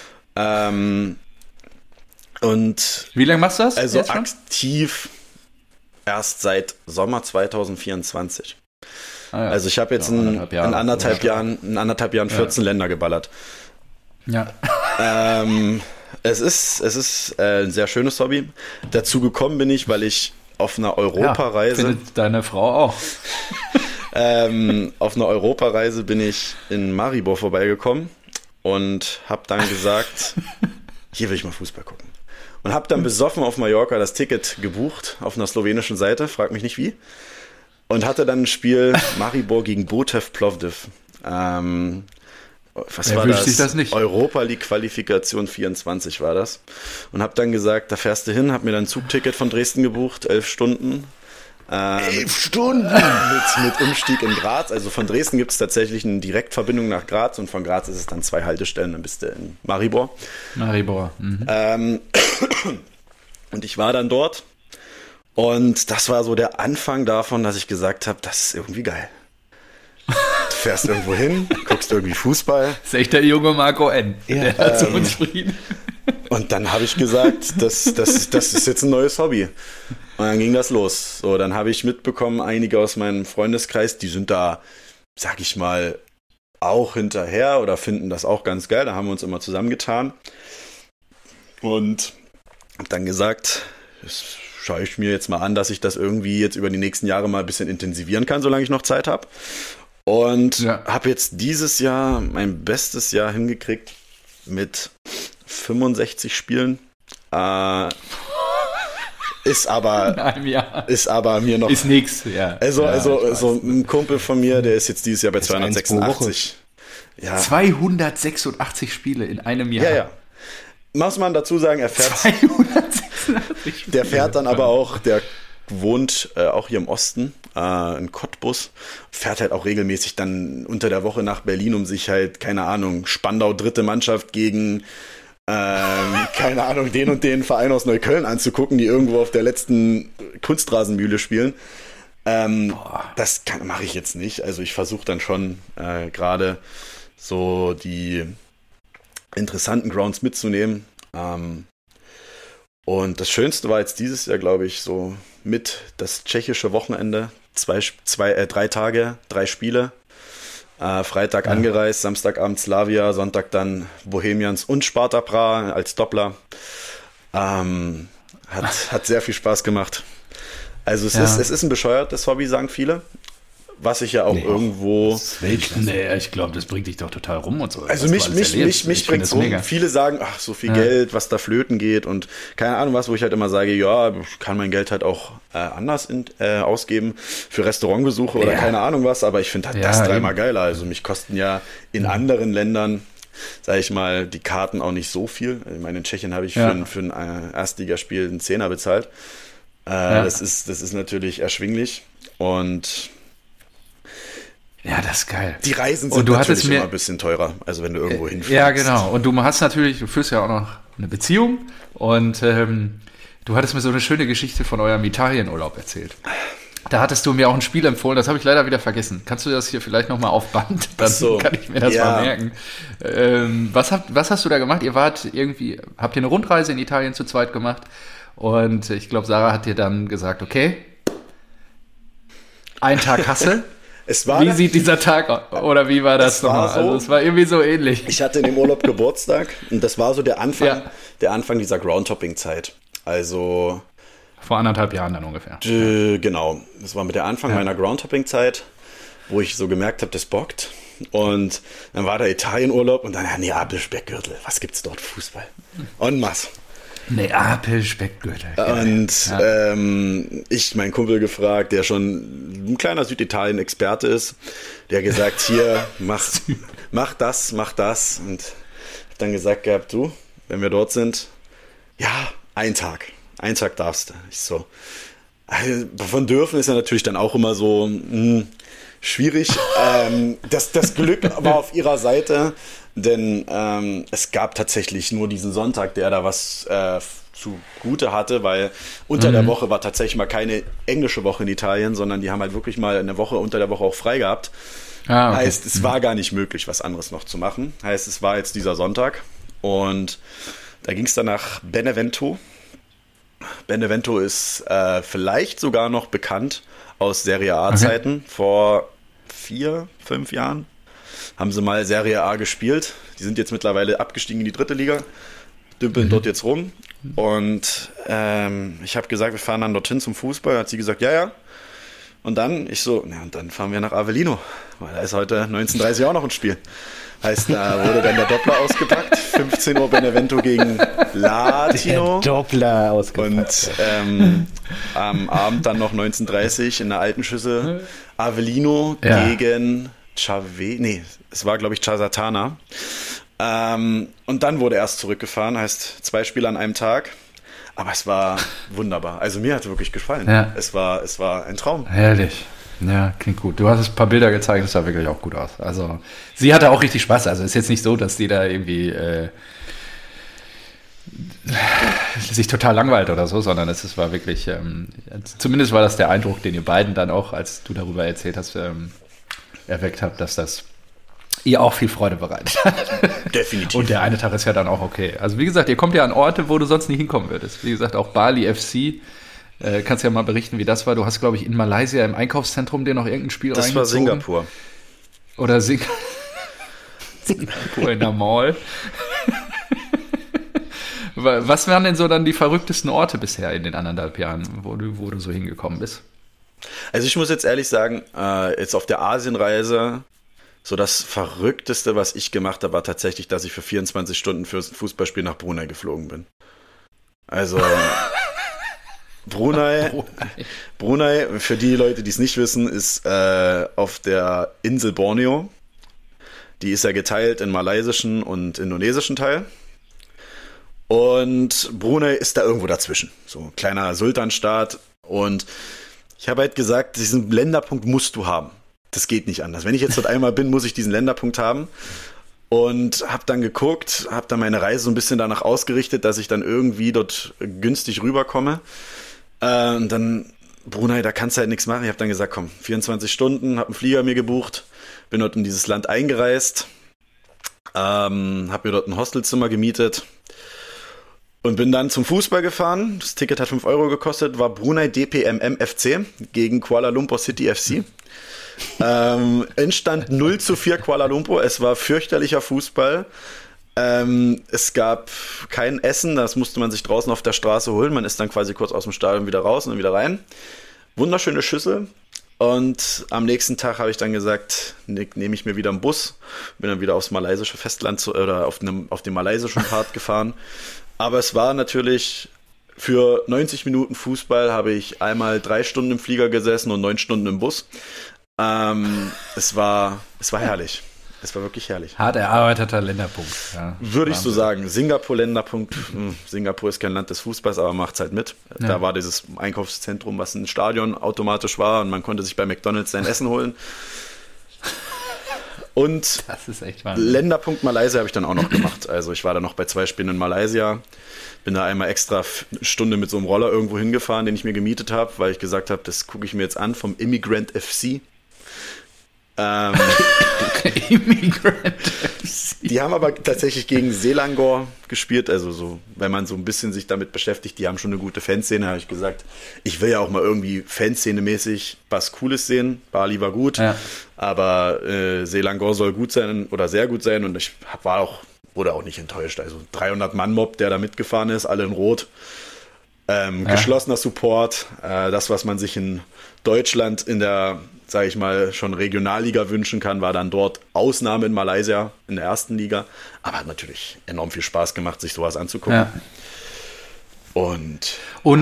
Und wie lange machst du das? Also aktiv erst seit Sommer 2024. Ah ja. Also ich habe jetzt in anderthalb Jahren 14 Länder geballert. Ja. Es ist ein sehr schönes Hobby. Dazu gekommen bin ich, weil ich auf einer Europareise... findet deine Frau auch. Auf einer Europareise bin ich in Maribor vorbeigekommen und habe dann gesagt, hier will ich mal Fußball gucken. Und habe dann besoffen auf Mallorca das Ticket gebucht auf einer slowenischen Seite, frag mich nicht wie. Und hatte dann ein Spiel Maribor gegen Botev Plovdiv. Was war das? Das nicht. Europa League Qualifikation 24 war das. Und habe dann gesagt, da fährst du hin, habe mir dann ein Zugticket von Dresden gebucht, 11 Stunden. 11 Stunden? Mit Umstieg in Graz. Also von Dresden gibt es tatsächlich eine Direktverbindung nach Graz und von Graz ist es dann 2 Haltestellen, dann bist du in Maribor. Und ich war dann dort und das war so der Anfang davon, dass ich gesagt habe, das ist irgendwie geil. Du fährst irgendwo hin, guckst irgendwie Fußball. Das ist echt der junge Marco N. Der hat so uns Frieden. Und dann habe ich gesagt, das ist jetzt ein neues Hobby. Und dann ging das los. So, dann habe ich mitbekommen, einige aus meinem Freundeskreis, die sind da, sag ich mal, auch hinterher oder finden das auch ganz geil. Da haben wir uns immer zusammengetan. Und habe dann gesagt, das schaue ich mir jetzt mal an, dass ich das irgendwie jetzt über die nächsten Jahre mal ein bisschen intensivieren kann, solange ich noch Zeit habe. Und habe jetzt dieses Jahr mein bestes Jahr hingekriegt mit 65 Spielen. Ist aber mir noch. Ist nix, ja. Also ein Kumpel von mir, der ist jetzt dieses Jahr bei 286. Ja. 286 Spiele in einem Jahr. Ja. Muss man dazu sagen, er fährt. 286 Spiele. Der fährt dann aber auch, der wohnt auch hier im Osten, in Cottbus, fährt halt auch regelmäßig dann unter der Woche nach Berlin, um sich halt, keine Ahnung, Spandau dritte Mannschaft gegen keine Ahnung, den und den Verein aus Neukölln anzugucken, die irgendwo auf der letzten Kunstrasenmühle spielen. Das mache ich jetzt nicht. Also ich versuche dann schon gerade so die interessanten Grounds mitzunehmen. Und das Schönste war jetzt dieses Jahr, glaube ich, so mit das tschechische Wochenende. 3 Tage, 3 Spiele. Freitag angereist, Samstagabend Slavia, Sonntag dann Bohemians und Sparta Prag als Doppler. Hat sehr viel Spaß gemacht. Also es ist ein bescheuertes Hobby, sagen viele. Was ich ja auch irgendwo... ich glaube, das bringt dich doch total rum und so. Also mich bringt es rum. Mega. Viele sagen, ach, so viel Geld, was da flöten geht und keine Ahnung was, wo ich halt immer sage, ja, ich kann mein Geld halt auch anders ausgeben für Restaurantbesuche oder keine Ahnung was, aber ich finde halt das dreimal geiler. Also mich kosten ja in anderen Ländern, sage ich mal, die Karten auch nicht so viel. Ich meine, in Tschechien habe ich für ein Erstligaspiel einen Zehner bezahlt. Das ist natürlich erschwinglich und ja, das ist geil. Die Reisen sind natürlich immer ein bisschen teurer, also wenn du irgendwo hinfährst. Ja, genau. Und du führst ja auch noch eine Beziehung und Du hattest mir so eine schöne Geschichte von eurem Italienurlaub erzählt. Da hattest du mir auch ein Spiel empfohlen, das habe ich leider wieder vergessen. Kannst du das hier vielleicht nochmal auf Band? Dann kann ich mir das mal merken. Was hast du da gemacht? Ihr habt ihr eine Rundreise in Italien zu zweit gemacht und ich glaube, Sarah hat dir dann gesagt, okay, ein Tag Hassel. Wie sieht dieser Tag aus? Oder wie war das nochmal? So, also es war irgendwie so ähnlich. Ich hatte in dem Urlaub Geburtstag und das war so der Anfang dieser Groundhopping-Zeit. Also vor 1,5 Jahren dann ungefähr. Genau, das war mit der Anfang meiner Groundhopping-Zeit, wo ich so gemerkt habe, das bockt. Und dann war der Italienurlaub und dann Neapel, Speckgürtel. Was gibt's dort? Fußball. En masse. Neapel, Speckgürtel. Und ich, mein Kumpel gefragt, der schon ein kleiner Süditalien-Experte ist, der gesagt, hier, mach das. Und hab dann gesagt gehabt, du, wenn wir dort sind, ja, ein Tag darfst du. Ich so, also, von dürfen ist ja natürlich dann auch immer so schwierig. Das Glück war auf ihrer Seite, denn es gab tatsächlich nur diesen Sonntag, der da was zugute hatte, weil unter der Woche war tatsächlich mal keine englische Woche in Italien, sondern die haben halt wirklich mal eine Woche unter der Woche auch frei gehabt. Okay. Heißt, es war gar nicht möglich, was anderes noch zu machen. Heißt, es war jetzt dieser Sonntag und da ging es dann nach Benevento. Benevento ist vielleicht sogar noch bekannt aus Serie A-Zeiten. Vor 4, 5 Jahren haben sie mal Serie A gespielt. Die sind jetzt mittlerweile abgestiegen in die 3. Liga, dümpeln dort jetzt rum. Und ich habe gesagt, wir fahren dann dorthin zum Fußball. Hat sie gesagt, ja. Und dann, und dann fahren wir nach Avellino, weil da ist heute 19:30 auch noch ein Spiel. Heißt, da wurde dann der Doppler ausgepackt. 15 Uhr Benevento gegen Latino. Der Doppler ausgepackt. Und am Abend dann noch 19:30 in der alten Schüssel Avellino gegen es war, glaube ich, Casatana. Und dann wurde erst zurückgefahren. Heißt, 2 Spiele an einem Tag. Aber es war wunderbar. Also mir hat es wirklich gefallen. Ja. Es war ein Traum. Herrlich. Ja, klingt gut. Du hast ein paar Bilder gezeigt, das sah wirklich auch gut aus. Also sie hatte auch richtig Spaß. Also ist jetzt nicht so, dass die da irgendwie sich total langweilt oder so, sondern es war wirklich, zumindest war das der Eindruck, den ihr beiden dann auch, als du darüber erzählt hast, erweckt habt, dass das ihr auch viel Freude bereitet. Definitiv. Und der eine Tag ist ja dann auch okay. Also wie gesagt, ihr kommt ja an Orte, wo du sonst nie hinkommen würdest. Wie gesagt, auch Bali FC. Kannst ja mal berichten, wie das war. Du hast, glaube ich, in Malaysia im Einkaufszentrum dir noch irgendein Spiel reingezogen. Das war Singapur. Oder Singapur in der Mall. Was waren denn so dann die verrücktesten Orte bisher in den 1,5 Jahren, wo du so hingekommen bist? Also ich muss jetzt ehrlich sagen, jetzt auf der Asienreise, so das Verrückteste, was ich gemacht habe, war tatsächlich, dass ich für 24 Stunden fürs Fußballspiel nach Brunei geflogen bin. Also Brunei, für die Leute, die es nicht wissen, ist auf der Insel Borneo. Die ist ja geteilt in malaysischen und indonesischen Teil. Und Brunei ist da irgendwo dazwischen. So ein kleiner Sultanstaat. Und ich habe halt gesagt, diesen Länderpunkt musst du haben. Das geht nicht anders. Wenn ich jetzt dort einmal bin, muss ich diesen Länderpunkt haben. Und habe dann geguckt, habe dann meine Reise so ein bisschen danach ausgerichtet, dass ich dann irgendwie dort günstig rüberkomme. Und dann, Brunei, da kannst du halt nichts machen. Ich habe dann gesagt, komm, 24 Stunden, habe einen Flieger mir gebucht, bin dort in dieses Land eingereist, habe mir dort ein Hostelzimmer gemietet und bin dann zum Fußball gefahren. Das Ticket hat 5 Euro gekostet, war Brunei DPMM FC gegen Kuala Lumpur City FC. Endstand 0:4 Kuala Lumpur. Es war fürchterlicher Fußball. Es gab kein Essen, das musste man sich draußen auf der Straße holen. Man ist dann quasi kurz aus dem Stadion wieder raus und dann wieder rein. Wunderschöne Schüssel. Und am nächsten Tag habe ich dann gesagt, nehme ich mir wieder einen Bus. Bin dann wieder aufs malaysische Festland oder auf den malaysischen Part gefahren. Aber es war natürlich, für 90 Minuten Fußball habe ich einmal 3 Stunden im Flieger gesessen und 9 Stunden im Bus. Es war herrlich. Es war wirklich herrlich. Hart erarbeiteter Länderpunkt. Ja, würde ich so sagen. Singapur-Länderpunkt. Singapur ist kein Land des Fußballs, aber macht es halt mit. Ja. Da war dieses Einkaufszentrum, was ein Stadion automatisch war und man konnte sich bei McDonald's sein Essen holen. Und Das ist echt Wahnsinn. Länderpunkt Malaysia habe ich dann auch noch gemacht. Also ich war dann noch bei 2 Spielen in Malaysia. Bin da einmal extra eine Stunde mit so einem Roller irgendwo hingefahren, den ich mir gemietet habe, weil ich gesagt habe, das gucke ich mir jetzt an vom Immigrant FC. Immigrant. Die haben aber tatsächlich gegen Selangor gespielt, also so, wenn man so ein bisschen sich damit beschäftigt, die haben schon eine gute Fanszene, habe ich gesagt, ich will ja auch mal irgendwie Fanszene-mäßig was Cooles sehen. Bali war gut, aber Selangor soll gut sein oder sehr gut sein und ich wurde auch nicht enttäuscht. Also 300-Mann-Mob, der da mitgefahren ist, alle in Rot. Geschlossener Support, das, was man sich in Deutschland in der, sage ich mal, schon Regionalliga wünschen kann, war dann dort Ausnahme in Malaysia in der ersten Liga. Aber hat natürlich enorm viel Spaß gemacht, sich sowas anzugucken. Ja. Und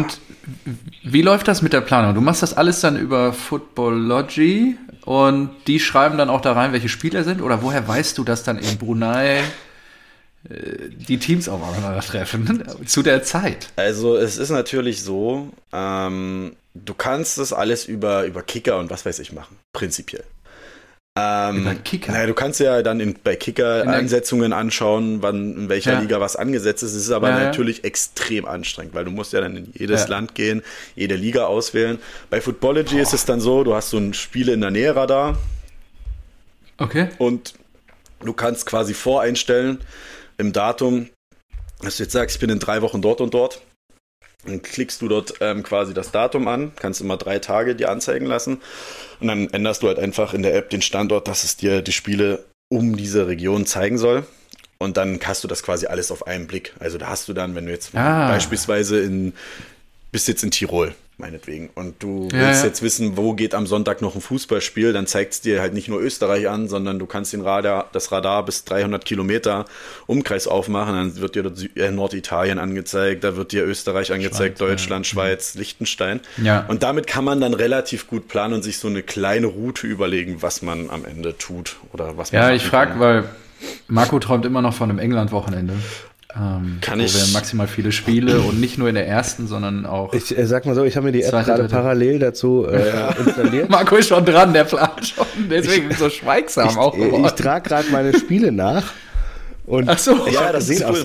wie läuft das mit der Planung? Du machst das alles dann über Footballogy und die schreiben dann auch da rein, welche Spieler sind? Oder woher weißt du, dass dann in Brunei die Teams auch aufeinandertreffen zu der Zeit? Also es ist natürlich so, du kannst das alles über Kicker und was weiß ich machen, prinzipiell. Über Kicker? Naja, du kannst ja dann bei Kicker Ansetzungen anschauen, wann in welcher Liga was angesetzt ist. Es ist aber natürlich extrem anstrengend, weil du musst ja dann in jedes Land gehen, jede Liga auswählen. Bei Footballogy ist es dann so, du hast so ein Spiele in der Nähe-Radar. Okay. Und du kannst quasi voreinstellen im Datum, dass du jetzt sagst, ich bin in 3 Wochen dort und dort. Dann klickst du dort quasi das Datum an, kannst immer 3 Tage dir anzeigen lassen und dann änderst du halt einfach in der App den Standort, dass es dir die Spiele um diese Region zeigen soll und dann hast du das quasi alles auf einen Blick. Also da hast du dann, wenn du jetzt beispielsweise bist jetzt in Tirol, meinetwegen, und du willst jetzt wissen, wo geht am Sonntag noch ein Fußballspiel, dann zeigt es dir halt nicht nur Österreich an, sondern du kannst das Radar bis 300 Kilometer Umkreis aufmachen, dann wird dir dort Norditalien angezeigt, da wird dir Österreich angezeigt, Schweiz, Deutschland, Schweiz, Liechtenstein. Ja. Und damit kann man dann relativ gut planen und sich so eine kleine Route überlegen, was man am Ende tut oder was man ich frage, weil Marco träumt immer noch von einem England-Wochenende. Wo wir maximal viele Spiele und nicht nur in der ersten, sondern auch. Ich sag mal so, ich habe mir die App gerade parallel dazu installiert. Marco ist schon dran, der plant schon, deswegen so schweigsam auch geworden. Ich trage gerade meine Spiele nach und ach so, ich habe gesehen, aus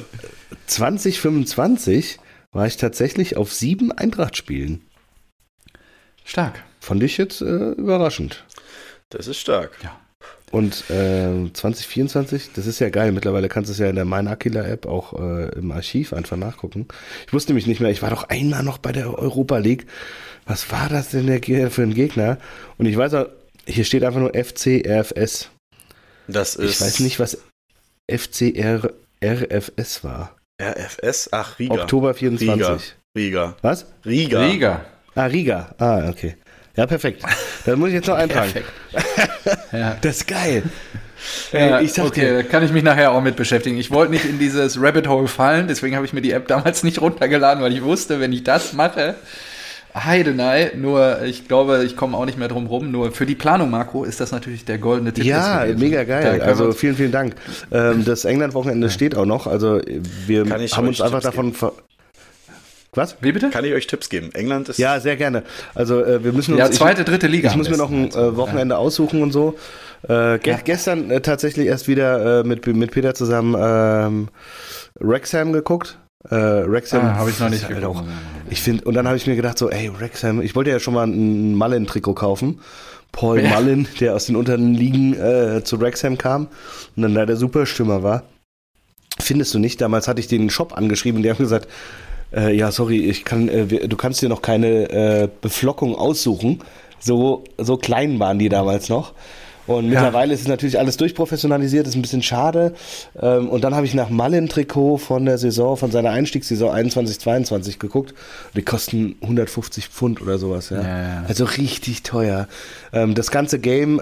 2025 war ich tatsächlich auf 7 Eintracht-Spielen. Stark. Fand ich jetzt überraschend. Das ist stark. Ja. Und 2024, das ist ja geil, mittlerweile kannst du es ja in der Mein Aquila-App auch im Archiv einfach nachgucken. Ich wusste nämlich nicht mehr, ich war doch einmal noch bei der Europa League. Was war das denn für ein Gegner? Und ich weiß auch, hier steht einfach nur FC RFS. Das ist. Ich weiß nicht, was FC RFS war. RFS? Ach, Riga. Oktober 24. Riga. Was? Riga. Ah, Riga. Ah, okay. Ja, perfekt. Das muss ich jetzt noch eintragen. Ja. Das ist geil. Ich sag dir, da kann ich mich nachher auch mit beschäftigen. Ich wollte nicht in dieses Rabbit Hole fallen, deswegen habe ich mir die App damals nicht runtergeladen, weil ich wusste, wenn ich das mache, Heidenei, nur ich glaube, ich komme auch nicht mehr drum rum. Nur für die Planung, Marco, ist das natürlich der goldene Tipp. Ja, mega geil. Also vielen, vielen Dank. Das England-Wochenende steht auch noch. Also wir haben uns einfach davon... Was? Wie bitte? Kann ich euch Tipps geben? England ist... Ja, sehr gerne. Also wir müssen uns... Ja, zweite, dritte Liga. Ich muss mir noch ein Wochenende aussuchen und so. Gestern tatsächlich erst wieder mit Peter zusammen Wrexham geguckt. Wrexham habe ich noch nicht geguckt. Ich finde, und dann habe ich mir gedacht so, ey, Wrexham, ich wollte ja schon mal ein Mullen-Trikot kaufen. Paul Mullen, der aus den unteren Ligen zu Wrexham kam und dann leider Superstürmer war. Findest du nicht? Damals hatte ich den Shop angeschrieben, die haben gesagt, ja, sorry, du kannst dir noch keine Beflockung aussuchen. So klein waren die damals noch. Und mittlerweile ist es natürlich alles durchprofessionalisiert, ist ein bisschen schade. Und dann habe ich nach Mullen-Trikot von seiner Einstiegssaison 21/22 geguckt. Die kosten 150 Pfund oder sowas, ja. Also richtig teuer. Das ganze Game,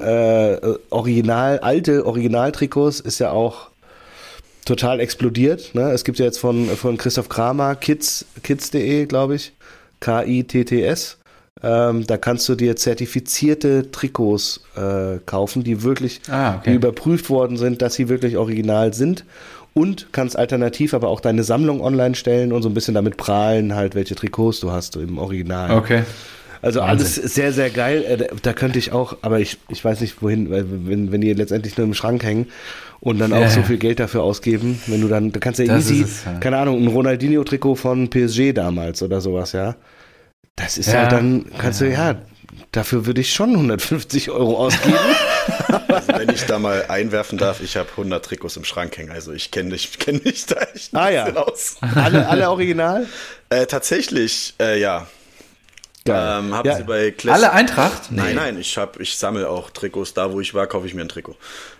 alte Originaltrikots ist ja auch total explodiert. Ne? Es gibt ja jetzt von Christoph Kramer kids.de, glaube ich, KITTS. Da kannst du dir zertifizierte Trikots kaufen, die wirklich die überprüft worden sind, dass sie wirklich original sind. Und kannst alternativ aber auch deine Sammlung online stellen und so ein bisschen damit prahlen, halt, welche Trikots du hast im Original. Okay. Also Wahnsinn. alles sehr, sehr geil. Da könnte ich auch, aber ich weiß nicht wohin, weil wenn die letztendlich nur im Schrank hängen und dann auch so viel Geld dafür ausgeben, wenn du dann, da kannst du ja Das easy, ist es, ja. keine Ahnung, ein Ronaldinho-Trikot von PSG damals oder sowas, ja. Das ist ja dann, kannst du, dafür würde ich schon 150 Euro ausgeben. Also wenn ich da mal einwerfen darf, ich habe 100 Trikots im Schrank hängen, also ich kenne mich da echt ein bisschen aus. Alle original? Tatsächlich, ja. Geil. Hab Ja. sie bei Classic. Alle Eintracht? Nee. Nein, ich sammle auch Trikots. Da, wo ich war, kaufe ich mir ein Trikot.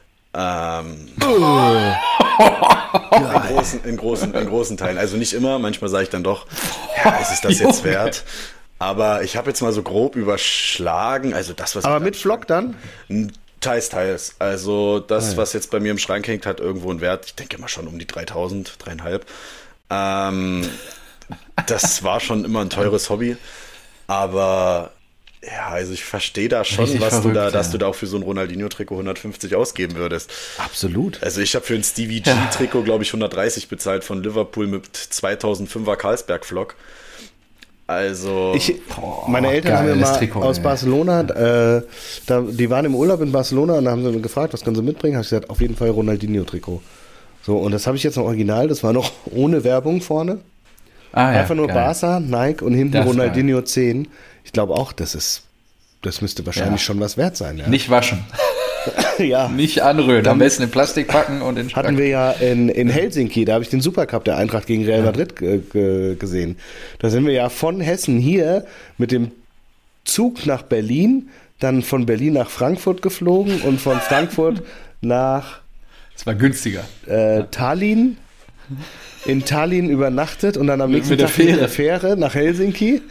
In großen Teilen. Also nicht immer, manchmal sage ich dann doch, ist es das jetzt wert? Aber ich habe jetzt mal so grob überschlagen, also das, was Aber ich mit Flock dann? Teils. Also das, was jetzt bei mir im Schrank hängt, hat irgendwo einen Wert, ich denke mal schon um die 3.000, 3.500. Das war schon immer ein teures Hobby. Aber ja, also ich verstehe da schon, Richtig was verrückt, dass du da auch für so ein Ronaldinho-Trikot 150 ausgeben würdest. Absolut. Also ich habe für ein Stevie G-Trikot, glaube ich, 130 bezahlt von Liverpool mit 2005er Carlsberg-Flock. Also Meine Eltern haben mir geiles mal Trikot, aus ey. Barcelona, die waren im Urlaub in Barcelona und da haben sie mich gefragt, was können sie mitbringen? Habe ich gesagt, auf jeden Fall Ronaldinho-Trikot. So, und das habe ich jetzt noch original, das war noch ohne Werbung vorne. Einfach nur geil. Barca, Nike und hinten Das ist Ronaldinho 10. Ich glaube auch, das müsste wahrscheinlich schon was wert sein. Ja. Nicht waschen, ja. nicht anrühren, am besten in Plastik packen und in den Hatten Schrank. wir ja in Helsinki, da habe ich den Supercup der Eintracht gegen Real Madrid gesehen. Da sind wir ja von Hessen hier mit dem Zug nach Berlin, dann von Berlin nach Frankfurt geflogen und von Frankfurt nach Das war günstiger. Tallinn. In Tallinn übernachtet und dann am nächsten Mit der Tag mit Fähre. der Fähre nach Helsinki.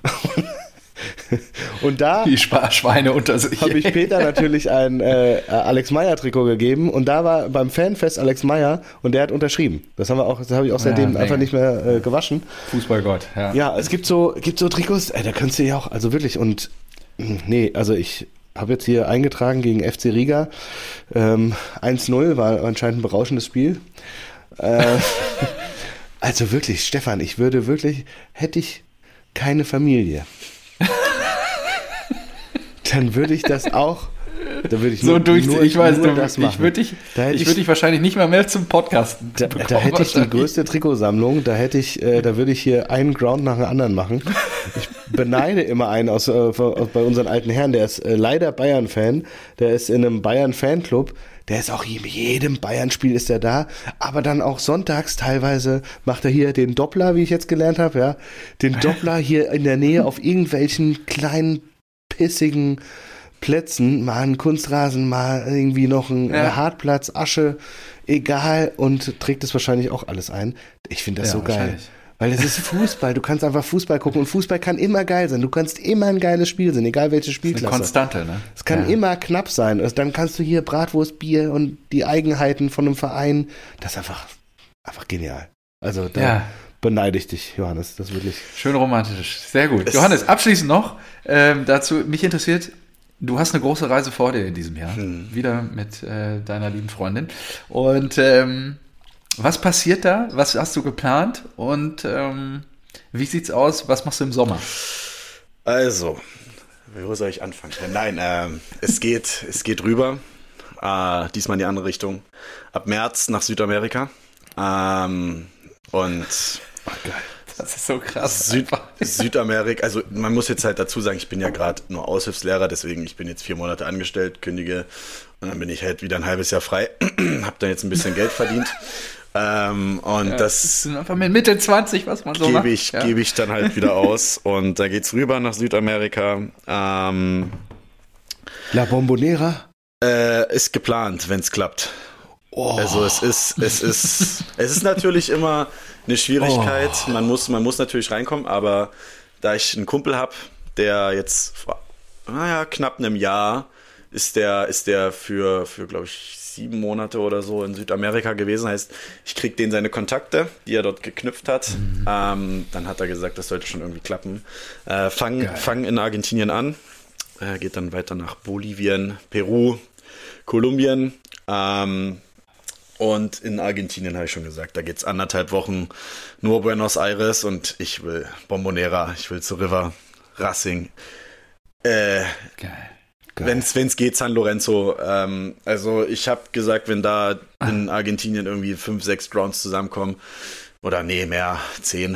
Und da Die Schweine unter sich. habe ich Peter natürlich ein Alex Meyer Trikot gegeben und da war beim Fanfest Alex Meyer und der hat unterschrieben. Das habe ich auch seitdem einfach nicht mehr gewaschen. Fußballgott, ja. Ja, es gibt so Trikots, da kannst du ja auch, also wirklich und nee, also ich habe jetzt hier eingetragen gegen FC Riga. 1-0 war anscheinend ein berauschendes Spiel. Also wirklich, Stefan, hätte ich keine Familie, dann würde ich das auch, da würde ich So durchziehen, ich weiß, das ich machen. würde dich wahrscheinlich nicht mal mehr zum Podcast Da hätte ich die größte Trikotsammlung, da würde ich hier einen Ground nach dem anderen machen. Ich beneide immer einen bei unseren alten Herren, der ist leider Bayern-Fan, der ist in einem Bayern-Fanclub, der ist auch in jedem Bayern-Spiel ist er da, aber dann auch sonntags teilweise macht er hier den Doppler, wie ich jetzt gelernt habe, ja, den Doppler hier in der Nähe auf irgendwelchen kleinen, pissigen Plätzen, mal einen Kunstrasen, mal irgendwie noch einen Hartplatz, Asche, egal, und trägt es wahrscheinlich auch alles ein. Ich finde das so geil. wahrscheinlich. Weil es ist Fußball, du kannst einfach Fußball gucken und Fußball kann immer geil sein. Du kannst immer ein geiles Spiel sein, egal welche Eine Spielklasse. Konstante, ne? Es kann immer knapp sein. Also dann kannst du hier Bratwurst, Bier und die Eigenheiten von einem Verein. Das ist einfach genial. Also da beneide ich dich, Johannes. Das ist wirklich. Schön romantisch. Sehr gut. Johannes, abschließend noch dazu, mich interessiert, du hast eine große Reise vor dir in diesem Jahr. Wieder mit deiner lieben Freundin. Und was passiert da? Was hast du geplant? Und wie sieht's aus? Was machst du im Sommer? Also, wo soll ich anfangen? Nein, es geht rüber. Diesmal in die andere Richtung. Ab März nach Südamerika. Und Geil. Das ist so krass. Südamerika, also man muss jetzt halt dazu sagen, ich bin ja gerade nur Aushilfslehrer, deswegen ich bin jetzt 4 Monate angestellt, kündige und dann bin ich halt wieder ein halbes Jahr frei, habe dann jetzt ein bisschen Geld verdient und das sind einfach mit Mitte 20, was man so macht. Gebe ich dann halt wieder aus und da geht's rüber nach Südamerika. La Bombonera? Ist geplant, wenn es klappt. Also es ist natürlich immer eine Schwierigkeit. Man muss natürlich reinkommen, aber da ich einen Kumpel habe, der jetzt vor knapp einem Jahr ist der für glaube ich 7 Monate oder so in Südamerika gewesen. Heißt, ich krieg den seine Kontakte, die er dort geknüpft hat. Dann hat er gesagt, das sollte schon irgendwie klappen. Fang in Argentinien an, geht dann weiter nach Bolivien, Peru, Kolumbien. Und in Argentinien habe ich schon gesagt, da geht's 1,5 Wochen nur Buenos Aires und ich will Bombonera, ich will zu River, Racing. Geil. Wenn es geht, San Lorenzo. Also ich habe gesagt, wenn da in Argentinien irgendwie 5, 6 Grounds zusammenkommen, oder nee, mehr, 10.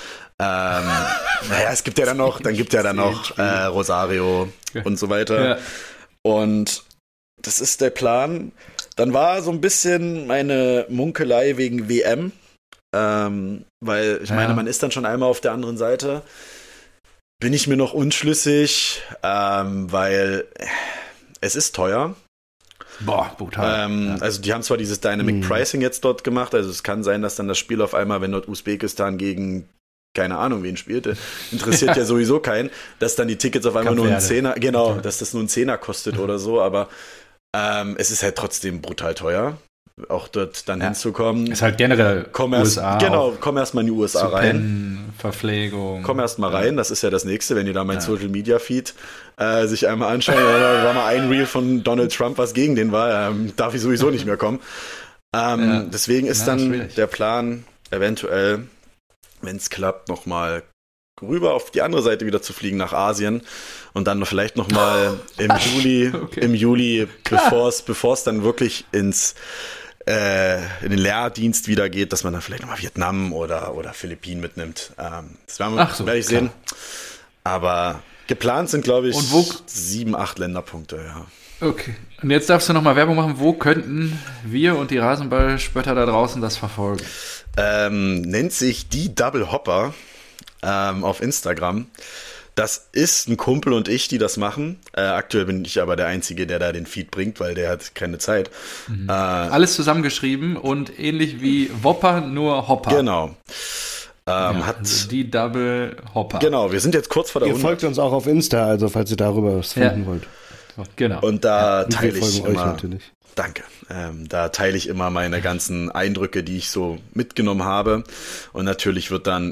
Es gibt ja dann noch, Rosario und so weiter. Ja. Und das ist der Plan. Dann war so ein bisschen meine Munkelei wegen WM, weil ich meine, man ist dann schon einmal auf der anderen Seite. Bin ich mir noch unschlüssig, weil es ist teuer. Boah, brutal. Also die haben zwar dieses Dynamic Pricing jetzt dort gemacht, also es kann sein, dass dann das Spiel auf einmal, wenn dort Usbekistan gegen keine Ahnung, wen spielte, interessiert ja sowieso keinen, dass dann die Tickets auf einmal nur einen Zehner, genau, dass das nur einen Zehner kostet oder so, aber es ist halt trotzdem brutal teuer, auch dort dann hinzukommen. Ist halt generell USA. Genau, komm erst mal in die USA rein. Verpflegung. Komm erst mal rein, das ist ja das Nächste, wenn ihr da mein Social Media Feed sich einmal anschauen, da war mal ein Reel von Donald Trump, was gegen den war, darf ich sowieso nicht mehr kommen. Deswegen ist dann schwierig. Der Plan, eventuell, wenn es klappt, nochmal rüber auf die andere Seite wieder zu fliegen nach Asien und dann vielleicht nochmal im Juli, bevor es dann wirklich in den Lehrdienst wieder geht, dass man dann vielleicht nochmal Vietnam oder Philippinen mitnimmt. Das werde ich sehen. Aber geplant sind, glaube ich, 7, 8 Länderpunkte, ja. Okay. Und jetzt darfst du nochmal Werbung machen. Wo könnten wir und die Rasenballspötter da draußen das verfolgen? Nennt sich die Double Hopper auf Instagram. Das ist ein Kumpel und ich, die das machen. Aktuell bin ich aber der Einzige, der da den Feed bringt, weil der hat keine Zeit. Alles zusammengeschrieben und ähnlich wie Whopper, nur Hopper. Genau. Also die Double Hopper. Genau, wir sind jetzt kurz vor der 100. Ihr folgt uns auch auf Insta, also falls ihr darüber was finden wollt. Genau. Und da teile ich immer... Euch natürlich. Danke. Da teile ich immer meine ganzen Eindrücke, die ich so mitgenommen habe. Und natürlich wird dann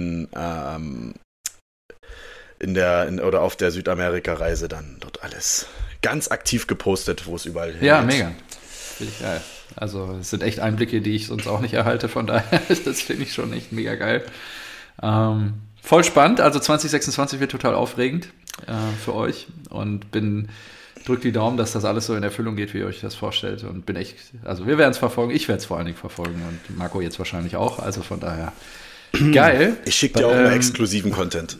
oder auf der Südamerika-Reise dann dort alles ganz aktiv gepostet, wo es überall hingeht. Ja, mega. Finde ich geil. Also es sind echt Einblicke, die ich sonst auch nicht erhalte, von daher das finde ich schon echt mega geil. Voll spannend, also 2026 wird total aufregend für euch und drückt die Daumen, dass das alles so in Erfüllung geht, wie ihr euch das vorstellt und wir werden es verfolgen, ich werde es vor allen Dingen verfolgen und Marco jetzt wahrscheinlich auch, also von daher geil. Ich schicke dir auch immer exklusiven Content.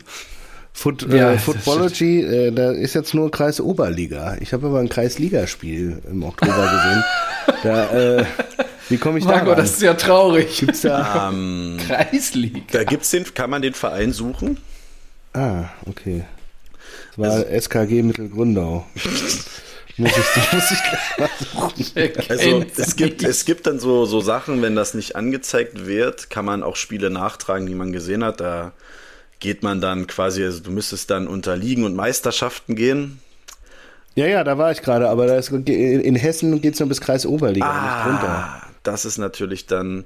Footballogy, da ist jetzt nur Kreis Oberliga. Ich habe aber ein Kreisligaspiel im Oktober gesehen. Wie komme ich da Marco, ran? das ist ja traurig. Gibt's da Kreisliga? Kann man den Verein suchen? Ah, okay. Das war SKG Mittelgründau. muss ich gleich mal suchen. Also es gibt dann so Sachen, wenn das nicht angezeigt wird, kann man auch Spiele nachtragen, die man gesehen hat. Da geht man dann quasi, also du müsstest dann unter Ligen und Meisterschaften gehen. Ja, da war ich gerade, aber in Hessen geht es nur bis Kreis Oberliga, nicht runter. Das ist natürlich dann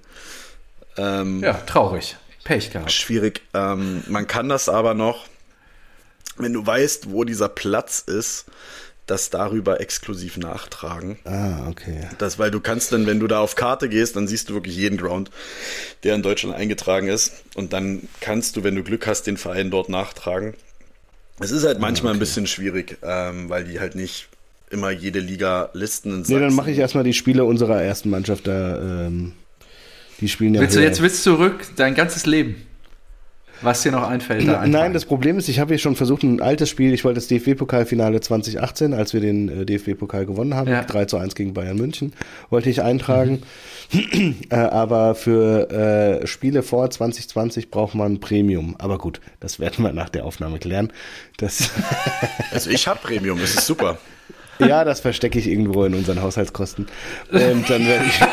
traurig. Pech gehabt. Schwierig. Man kann das aber noch, wenn du weißt, wo dieser Platz ist, das darüber exklusiv nachtragen. Ah, okay. Weil du kannst dann, wenn du da auf Karte gehst, dann siehst du wirklich jeden Ground, der in Deutschland eingetragen ist. Und dann kannst du, wenn du Glück hast, den Verein dort nachtragen. Es ist halt manchmal ein bisschen schwierig, weil die halt nicht immer jede Liga listen. Nee, dann mache ich erstmal die Spiele unserer ersten Mannschaft da. Die spielen ja. Willst du zurück, dein ganzes Leben? Was dir noch einfällt da? Nein, das Problem ist, ich habe hier schon versucht, ein altes Spiel, ich wollte das DFB-Pokalfinale 2018, als wir den DFB-Pokal gewonnen haben, 3:1 gegen Bayern München, wollte ich eintragen. Aber für Spiele vor 2020 braucht man Premium. Aber gut, das werden wir nach der Aufnahme klären. Also ich habe Premium, das ist super. Ja, das verstecke ich irgendwo in unseren Haushaltskosten. Und dann werde ich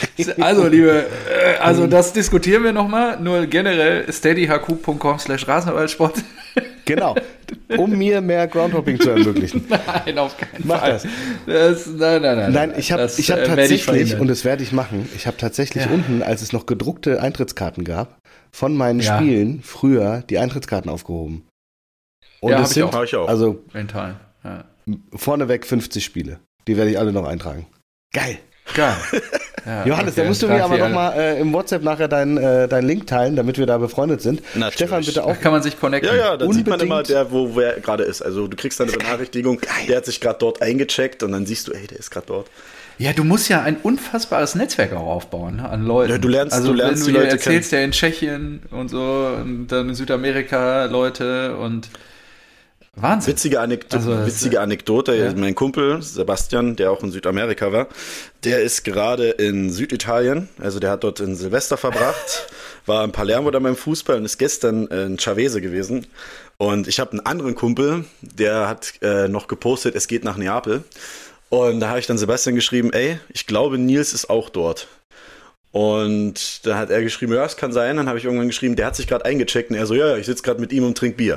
auch. Also das diskutieren wir nochmal. Nur generell steadyhq.com/Rasenballsport. Genau. Um mir mehr Groundhopping zu ermöglichen. Nein, auf keinen Mach Fall. Nein. Nein, ich habe tatsächlich, und das werde ich machen, ich habe tatsächlich unten, als es noch gedruckte Eintrittskarten gab, von meinen Spielen früher die Eintrittskarten aufgehoben. Und ja, es sind, ich auch. Also mental. Ja. Vorneweg 50 Spiele. Die werde ich alle noch eintragen. Geil. Geil. Ja, Johannes, okay. da musst du mir aber nochmal im WhatsApp nachher deinen Link teilen, damit wir da befreundet sind. Natürlich. Stefan, bitte auch. Kann man sich connecten. Ja, dann sieht man Unbedingt. immer, wo wer gerade ist. Also du kriegst dann eine Benachrichtigung, der hat sich gerade dort eingecheckt und dann siehst du, ey, der ist gerade dort. Ja, du musst ja ein unfassbares Netzwerk auch aufbauen, ne, an Leuten. Ja, du lernst wenn du die hier Leute erzählst, ja in Tschechien und so und dann in Südamerika Leute und Wahnsinn. Witzige Anekdote. Ja. Mein Kumpel Sebastian, der auch in Südamerika war, der ist gerade in Süditalien, also der hat dort in Silvester verbracht, war in Palermo dann beim Fußball und ist gestern in Chavese gewesen. Und ich habe einen anderen Kumpel, der hat noch gepostet, es geht nach Neapel. Und da habe ich dann Sebastian geschrieben, ey, ich glaube, Nils ist auch dort. Und da hat er geschrieben, ja, es kann sein. Dann habe ich irgendwann geschrieben, der hat sich gerade eingecheckt. Und er so, ja, ich sitze gerade mit ihm und trink Bier.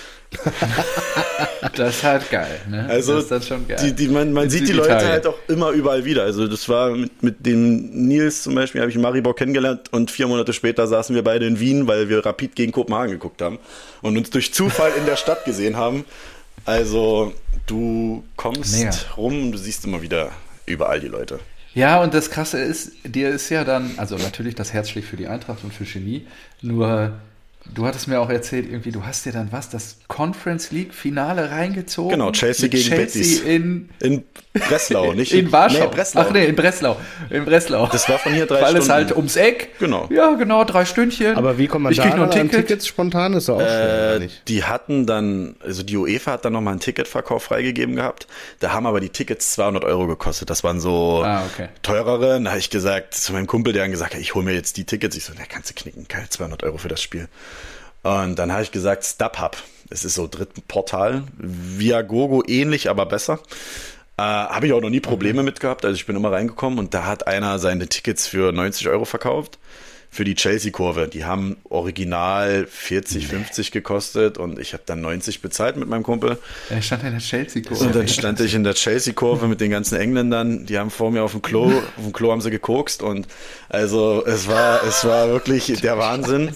Das ist halt geil, ne? Also das ist dann schon geil. Man sieht die Leute halt auch immer überall wieder. Also das war mit dem Nils zum Beispiel, habe ich in Maribor kennengelernt und 4 Monate später saßen wir beide in Wien, weil wir Rapid gegen Kopenhagen geguckt haben und uns durch Zufall in der Stadt gesehen haben. Also du kommst rum, du siehst immer wieder überall die Leute. Ja, und das Krasse ist, dir ist ja dann, also natürlich das Herz schlägt für die Eintracht und für Chemie, nur du hattest mir auch erzählt, irgendwie, du hast dir dann das Conference League Finale reingezogen? Genau, Chelsea gegen Betis. In Breslau, nicht in Warschau. Nee, Breslau. Ach nee, in Breslau. Das war von hier 3 Stunden. Weil es halt ums Eck. Genau. Ja, genau, 3 Stündchen. Aber wie kommt man ich da krieg noch ein an Ticket. Tickets spontan? Ist doch auch schön, nicht? Die hatten dann, also die UEFA hat dann nochmal einen Ticketverkauf freigegeben gehabt. Da haben aber die Tickets 200 € gekostet. Das waren so teurere. Da habe ich gesagt, zu meinem Kumpel, der dann gesagt hat, ich hole mir jetzt die Tickets. Ich so, na, kannst du knicken, keine 200 € für das Spiel. Und dann habe ich gesagt, StubHub. Es ist so Drittportal. Viagogo ähnlich, aber besser. Habe ich auch noch nie Probleme mit gehabt. Also ich bin immer reingekommen und da hat einer seine Tickets für 90 € verkauft. Für die Chelsea-Kurve. Die haben original 40, 50 gekostet und ich habe dann 90 bezahlt mit meinem Kumpel. Er stand in der Chelsea-Kurve. Und dann stand ich in der Chelsea-Kurve mit den ganzen Engländern. Die haben vor mir auf dem Klo haben sie gekokst und also es war wirklich der Wahnsinn.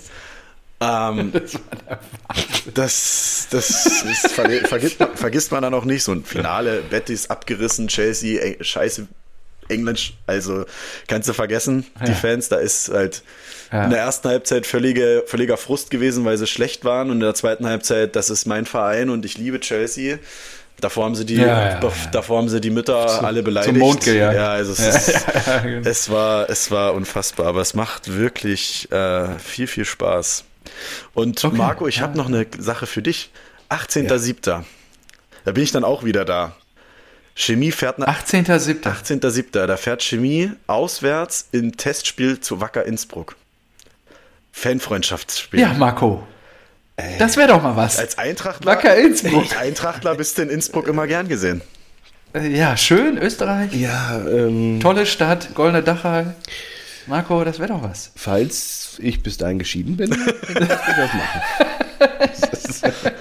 Das vergisst man dann auch nicht. So ein Finale, Betis abgerissen, Chelsea, scheiße, England, also kannst du vergessen, die Fans, da ist halt in der ersten Halbzeit völliger Frust gewesen, weil sie schlecht waren und in der zweiten Halbzeit, das ist mein Verein und ich liebe Chelsea. Davor haben sie die Mütter alle beleidigt. Zum Mond gejagt. Ja, also es war unfassbar, aber es macht wirklich viel, viel Spaß. Und okay, Marco, ich habe noch eine Sache für dich. 18.07. Da bin ich dann auch wieder da. Chemie fährt nach 18.07. Da fährt Chemie auswärts im Testspiel zu Wacker Innsbruck. Fanfreundschaftsspiel. Ja, Marco. Das wäre doch mal was. Als Eintrachtler, Wacker Innsbruck. Als Eintrachtler bist du in Innsbruck immer gern gesehen. Ja, schön, Österreich. Ja, tolle Stadt, Goldene Dachal. Marco, das wäre doch was. Falls ich bis dahin geschieden bin, kann ich das machen.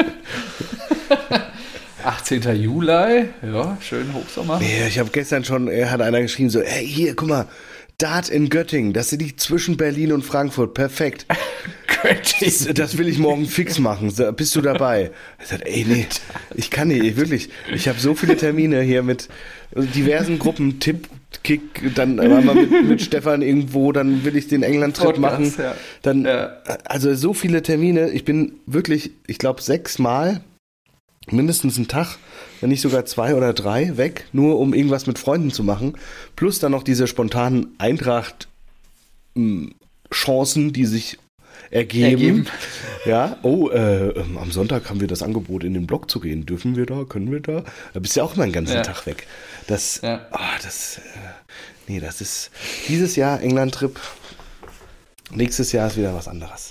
18. Juli, ja, schön Hochsommer. Ja, ich habe gestern schon, hat einer geschrieben so, hey, hier, guck mal, Dart in Göttingen, das liegt zwischen Berlin und Frankfurt, perfekt. Göttingen. Das will ich morgen fix machen, bist du dabei? Ich sagte, ey, nee, ich kann nicht, wirklich, ich habe so viele Termine hier mit diversen Gruppen, Tipp, Kick, dann waren wir mit Stefan irgendwo, dann will ich den England-Trip machen, dann, also so viele Termine, ich bin wirklich, ich glaube 6 Mal mindestens einen Tag, wenn nicht sogar 2 oder 3 weg, nur um irgendwas mit Freunden zu machen. Plus dann noch diese spontanen Eintracht-Chancen, die sich ergeben. Ja, am Sonntag haben wir das Angebot, in den Blog zu gehen. Dürfen wir da? Können wir da? Da bist du ja auch immer einen ganzen Tag weg. Das ist dieses Jahr England-Trip. Nächstes Jahr ist wieder was anderes.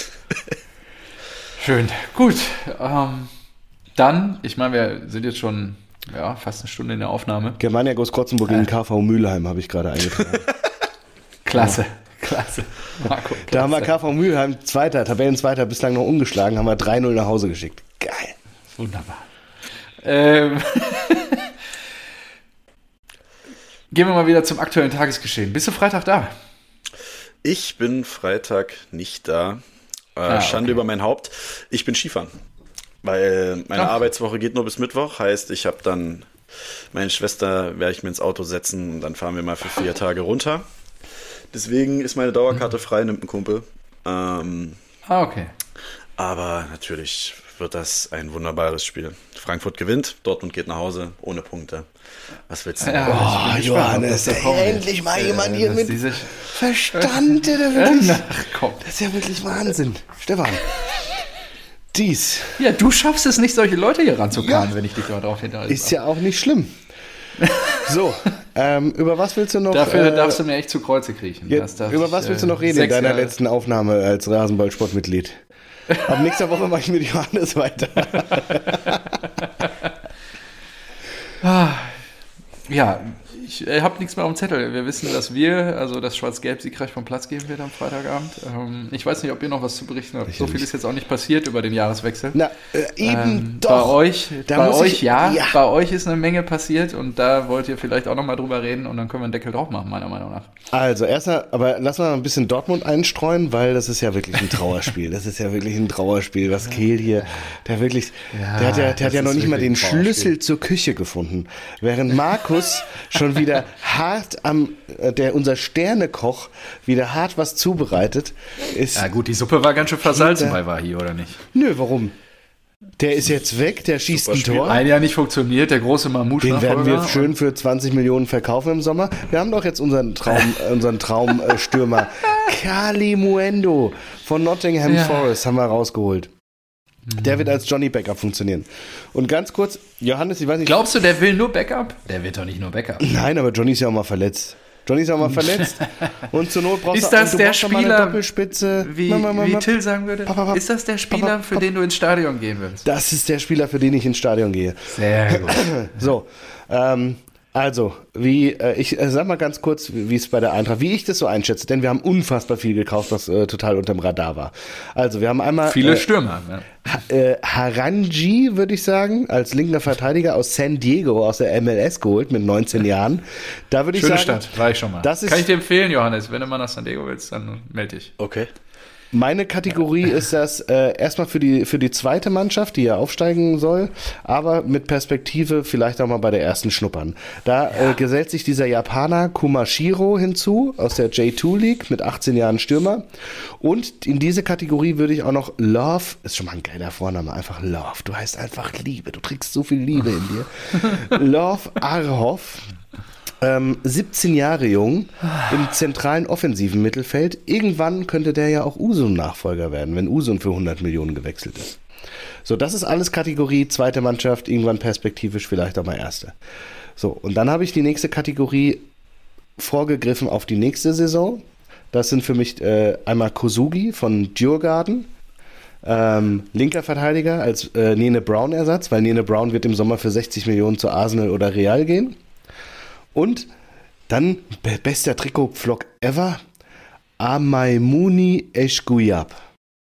Schön. Gut. Dann, ich meine, wir sind jetzt schon fast eine Stunde in der Aufnahme. Germania Groß-Krotzenburg gegen KV Mülheim habe ich gerade eingetragen. Klasse. Marco, klasse. Da haben wir KV Mülheim, Tabellenzweiter, bislang noch ungeschlagen, haben wir 3-0 nach Hause geschickt. Geil. Wunderbar. Gehen wir mal wieder zum aktuellen Tagesgeschehen. Bist du Freitag da? Ich bin Freitag nicht da. Schande über mein Haupt. Ich bin Skifahren. Weil meine Arbeitswoche geht nur bis Mittwoch, heißt, ich habe dann meine Schwester werde ich mir ins Auto setzen und dann fahren wir mal für 4 Tage runter. Deswegen ist meine Dauerkarte frei, nimmt ein Kumpel. Okay. Aber natürlich wird das ein wunderbares Spiel. Frankfurt gewinnt, Dortmund geht nach Hause ohne Punkte. Was willst du? Oh, Johannes, endlich mal jemand hier mit Verstand, der wirklich. Das ist ja wirklich Wahnsinn. Stefan. Ja, du schaffst es nicht, solche Leute hier ranzukarren, wenn ich dich mal drauf hinterhalte. Ist ja auch nicht schlimm. So, über was willst du noch... Dafür darfst du mir echt zu Kreuze kriechen. Über was willst du noch reden in deiner letzten Aufnahme als Rasenballsportmitglied? Ab nächster Woche mache ich mit Johannes weiter. Ja, ich habe nichts mehr auf dem Zettel. Wir wissen, dass das Schwarz-Gelb siegreich vom Platz gehen wird am Freitagabend. Ich weiß nicht, ob ihr noch was zu berichten habt. So viel ist jetzt auch nicht passiert über den Jahreswechsel. Na, eben doch. Bei euch ist eine Menge passiert und da wollt ihr vielleicht auch noch mal drüber reden und dann können wir einen Deckel drauf machen, meiner Meinung nach. Also, erstmal, aber lass mal ein bisschen Dortmund einstreuen, weil das ist ja wirklich ein Trauerspiel. Was Kehl hier, der hat ja noch nicht mal den Schlüssel zur Küche gefunden. Während Markus schon wieder hart unser Sternekoch, wieder hart was zubereitet ist. Ja gut, die Suppe war ganz schön versalzen bei Wahi, oder nicht? Nö, warum? Der ist jetzt weg, der schießt ein Tor. Ein Jahr nicht funktioniert, der große Mammut. Den werden wir schön für 20 Millionen verkaufen im Sommer. Wir haben doch jetzt unseren Traumstürmer Kali Muendo von Nottingham Forest haben wir rausgeholt. Der wird als Johnny Backup funktionieren. Und ganz kurz, Johannes, ich weiß nicht... Glaubst du, der will nur Backup? Der wird doch nicht nur Backup. Nein, aber Johnny ist ja auch mal verletzt. Und zur Not brauchst ist das der Spieler, mal eine Doppelspitze. Wie Till sagen würde? Ist das der Spieler, für den du ins Stadion gehen willst? Das ist der Spieler, für den ich ins Stadion gehe. Sehr gut. So, also, ich sag mal ganz kurz, wie es bei der Eintracht, wie ich das so einschätze, denn wir haben unfassbar viel gekauft, was total unterm Radar war. Also, wir haben einmal viele Stürmer. Harangi, würde ich sagen, als linker Verteidiger aus San Diego, aus der MLS geholt mit 19 Jahren. Da würde ich Schöne sagen, Stadt, war ich schon mal. Kann ich dir empfehlen, Johannes, wenn du mal nach San Diego willst, dann melde dich. Okay. Meine Kategorie ist das erstmal für die zweite Mannschaft, die ja aufsteigen soll, aber mit Perspektive vielleicht auch mal bei der ersten schnuppern. Da gesellt sich dieser Japaner Kumashiro hinzu aus der J2 League mit 18 Jahren Stürmer. Und in diese Kategorie würde ich auch noch Love, ist schon mal ein geiler Vorname, einfach Love. Du heißt einfach Liebe, du trägst so viel Liebe in dir. Love Arhoff. 17 Jahre jung, im zentralen offensiven Mittelfeld. Irgendwann könnte der ja auch Usun-Nachfolger werden, wenn Usun für 100 Millionen gewechselt ist. So, das ist alles Kategorie, zweite Mannschaft, irgendwann perspektivisch vielleicht auch mal erste. So, und dann habe ich die nächste Kategorie vorgegriffen auf die nächste Saison. Das sind für mich einmal Kosugi von Djurgården, linker Verteidiger als Nene Brown-Ersatz, weil Nene Brown wird im Sommer für 60 Millionen zu Arsenal oder Real gehen. Und dann, bester Trikotpflock ever, Amaimuni Eşkuyap.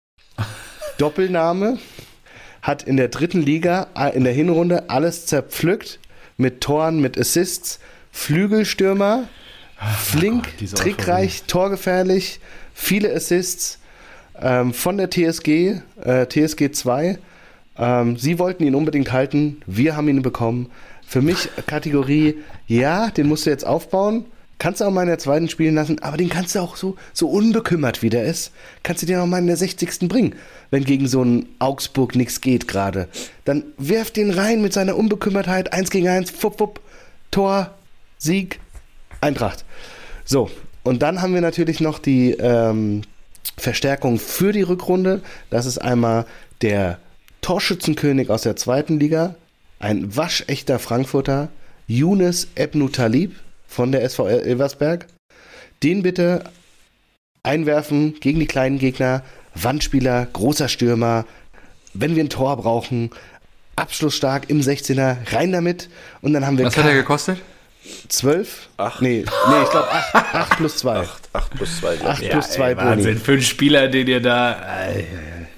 Doppelname, hat in der dritten Liga in der Hinrunde alles zerpflückt, mit Toren, mit Assists, Flügelstürmer, flink, trickreich, torgefährlich, viele Assists, von der TSG 2. Sie wollten ihn unbedingt halten, wir haben ihn bekommen. Für mich Kategorie, ja, den musst du jetzt aufbauen, kannst du auch mal in der zweiten spielen lassen, aber den kannst du auch so unbekümmert, wie der ist, kannst du den auch mal in der 60. bringen, wenn gegen so einen Augsburg nichts geht gerade. Dann werf den rein mit seiner Unbekümmertheit, 1 gegen 1, fupp, fupp, Tor, Sieg, Eintracht. So, und dann haben wir natürlich noch die Verstärkung für die Rückrunde. Das ist einmal der Torschützenkönig aus der zweiten Liga, ein waschechter Frankfurter, Younes Ebnu Talib von der SV Elversberg. Den bitte einwerfen gegen die kleinen Gegner, Wandspieler, großer Stürmer, wenn wir ein Tor brauchen, abschlussstark im 16er, rein damit. Und dann haben wir... Was hat er gekostet? 12? 8? Nee, ich glaube 8 plus 2. 8 plus 2. 8 plus 2 Boni. Wahnsinn, für einen Spieler, den ihr da...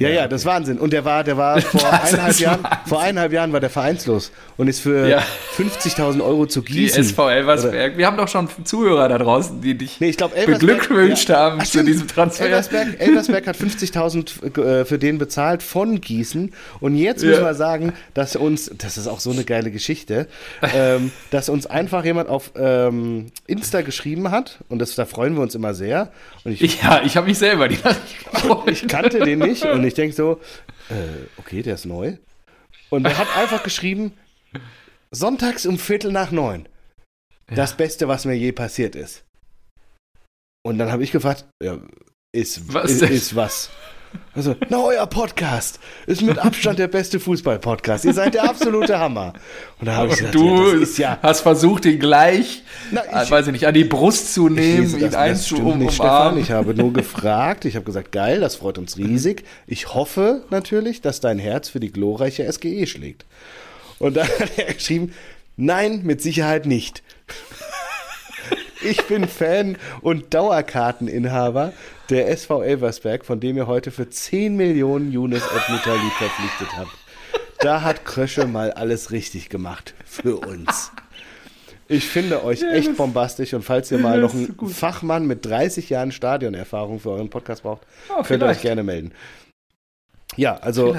Ja, das ist Wahnsinn. Und der war vor eineinhalb Jahren war der vereinslos und ist für 50.000 Euro zu Gießen. Die SV Elversberg. Wir haben doch schon Zuhörer da draußen, die dich beglückwünscht haben zu diesem Transfer. Elversberg hat 50.000 für den bezahlt von Gießen. Und jetzt müssen wir sagen, dass uns, das ist auch so eine geile Geschichte, dass uns einfach jemand auf Insta geschrieben hat. Und da freuen wir uns immer sehr. Und ich habe mich selber die Nachricht gefreut. Ich kannte den nicht und ich denke so, okay, der ist neu. Und er hat einfach geschrieben, sonntags um 8:45. Das Beste, was mir je passiert ist. Und dann habe ich gefragt, ist was? Also, euer Podcast ist mit Abstand der beste Fußball-Podcast. Ihr seid der absolute Hammer. Und da habe ich gesagt, du hast versucht, ihn gleich, an die Brust zu nehmen, ihn umarmen. Ich habe nur gefragt, ich habe gesagt, geil, das freut uns riesig. Ich hoffe natürlich, dass dein Herz für die glorreiche SGE schlägt. Und dann hat er geschrieben, nein, mit Sicherheit nicht. Ich bin Fan und Dauerkarteninhaber der SV Elversberg, von dem ihr heute für 10 Millionen Younes Edmutalib verpflichtet habt. Da hat Krösche mal alles richtig gemacht für uns. Ich finde euch echt bombastisch und falls ihr mal noch einen Fachmann mit 30 Jahren Stadionerfahrung für euren Podcast braucht, könnt ihr euch gerne melden. Ja, also,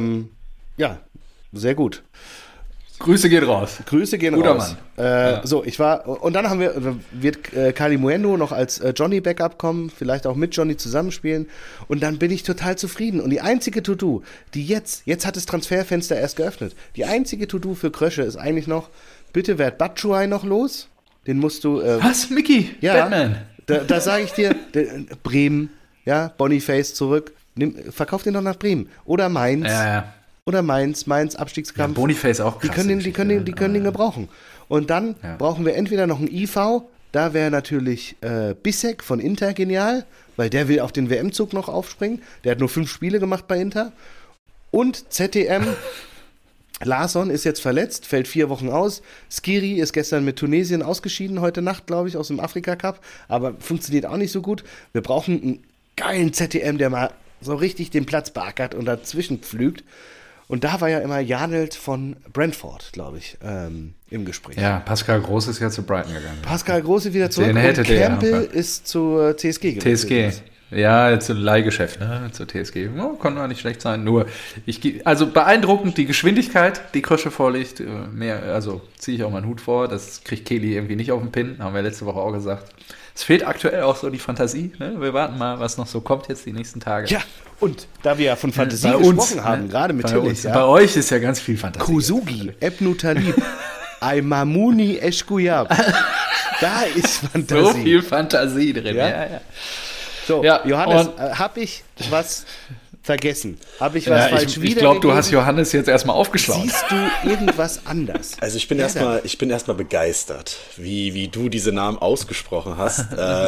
sehr gut. Grüße gehen raus. Guter raus. Mann. So, und dann wird Kali Muendo noch als Johnny Backup kommen, vielleicht auch mit Johnny zusammenspielen und dann bin ich total zufrieden. Und die einzige To-Do, die jetzt hat das Transferfenster erst geöffnet, die einzige To-Do für Krösche ist eigentlich noch, bitte werd Batshuayi noch los, den musst du... Was, Mickey? Ja, Batman? Da sage ich dir, Bremen, Boniface zurück, verkauf den doch nach Bremen oder Mainz. Ja. Oder Mainz Abstiegskampf. Ja, Boniface auch krass. Die können den gebrauchen. Und dann brauchen wir entweder noch einen IV, da wäre natürlich Bissek von Inter genial, weil der will auf den WM-Zug noch aufspringen. Der hat nur 5 Spiele gemacht bei Inter. Und ZTM, Larsson ist jetzt verletzt, fällt 4 Wochen aus. Skiri ist gestern mit Tunesien ausgeschieden, heute Nacht, glaube ich, aus dem Afrika-Cup. Aber funktioniert auch nicht so gut. Wir brauchen einen geilen ZTM, der mal so richtig den Platz beackert und dazwischen pflügt. Und da war ja immer Janelt von Brentford, glaube ich, im Gespräch. Ja, Pascal Groß ist ja zu Brighton gegangen. Pascal Groß ist wieder zurück und Campbell ist zur TSG gegangen. TSG, ja, zu Leihgeschäft, zur TSG. Konnte auch nicht schlecht sein, nur, also beeindruckend die Geschwindigkeit, die Krösche vorlegt, ziehe ich auch meinen Hut vor, das kriegt Kelly irgendwie nicht auf den Pin, haben wir letzte Woche auch gesagt. Es fehlt aktuell auch so die Fantasie, ne? Wir warten mal, was noch so kommt jetzt die nächsten Tage. Ja, und da wir ja von Fantasie gesprochen haben, gerade mit Tillis. Bei euch ist ja ganz viel Fantasie. Kusugi, Ebnutalib, Aymamuni Eschkuyab. Da ist Fantasie. So viel Fantasie drin, ja. So, Johannes, habe ich was vergessen? Habe ich was falsch wiedergegeben? Ich glaube, du hast Johannes jetzt erstmal aufgeschlagen. Siehst du irgendwas anders? Also ich bin erstmal begeistert, wie du diese Namen ausgesprochen hast.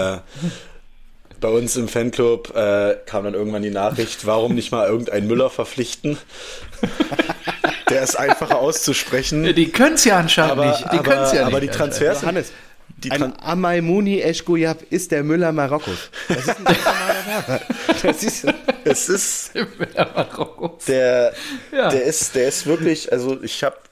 Bei uns im Fanclub kam dann irgendwann die Nachricht, warum nicht mal irgendeinen Müller verpflichten? Der ist einfacher auszusprechen. Die können es ja anscheinend nicht. Aber die Transfers... Johannes, ein Amaymouni Eschkuyab ist der Müller Marokkos. Das ist ein ganz normaler Name. Es ist der Müller Marokkos. Der ist wirklich, also ich habe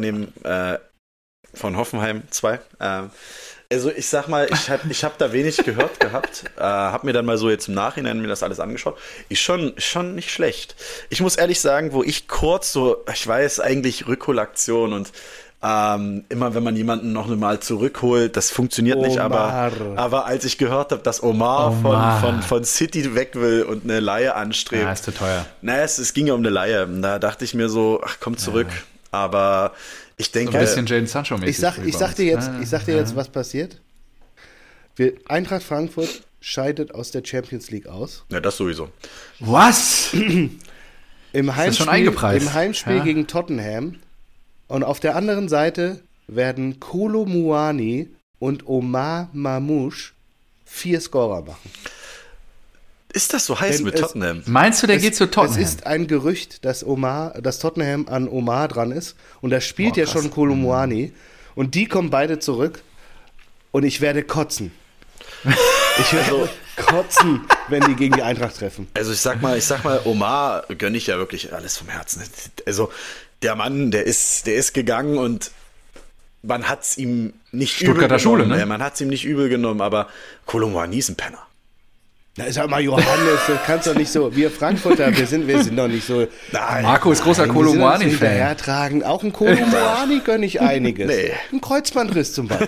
von Hoffenheim 2, also ich sag mal, ich hab da wenig gehört gehabt, habe mir dann mal so jetzt im Nachhinein mir das alles angeschaut, ist schon nicht schlecht. Ich muss ehrlich sagen, wo ich kurz so, ich weiß eigentlich Rückholaktion und immer wenn man jemanden noch mal zurückholt, das funktioniert nicht, aber als ich gehört habe, dass Omar. Von City weg will und eine Leihe anstrebt. Ja, ist zu teuer. Naja, es ging ja um eine Leihe. Da dachte ich mir so, ach komm zurück. Ja. Aber ich denke... So ein bisschen Jadon Sancho-mäßig. Ich sag dir jetzt, was passiert. Eintracht Frankfurt scheidet aus der Champions League aus. Ja, das sowieso. Was? Im Heimspiel gegen Tottenham. Und auf der anderen Seite werden Kolo Muani und Omar Mamouche 4 Scorer machen. Ist das so heiß mit Tottenham? Meinst du, der geht zu Tottenham? Es ist ein Gerücht, dass Tottenham an Omar dran ist. Und da spielt ja schon Kolo Muani. Und die kommen beide zurück. Und ich werde kotzen. kotzen, wenn die gegen die Eintracht treffen. Also ich sag mal, Omar gönne ich ja wirklich alles vom Herzen. Also der Mann, der ist gegangen und man hat's ihm nicht Stuttgarter übel genommen. Schule, ne? Ja, man hat's ihm nicht übel genommen, aber Kolo Muani ist ein Penner. Na, sag mal, Johannes, du kannst doch nicht so, wir Frankfurter, wir sind doch nicht so. Nein, Marco ist großer Nein, Kolo wir sind uns Muani-Fan. hinterhertragen. Auch ein Kolo Muani gönne ich einiges. Nee. Ein Kreuzbandriss zum Beispiel.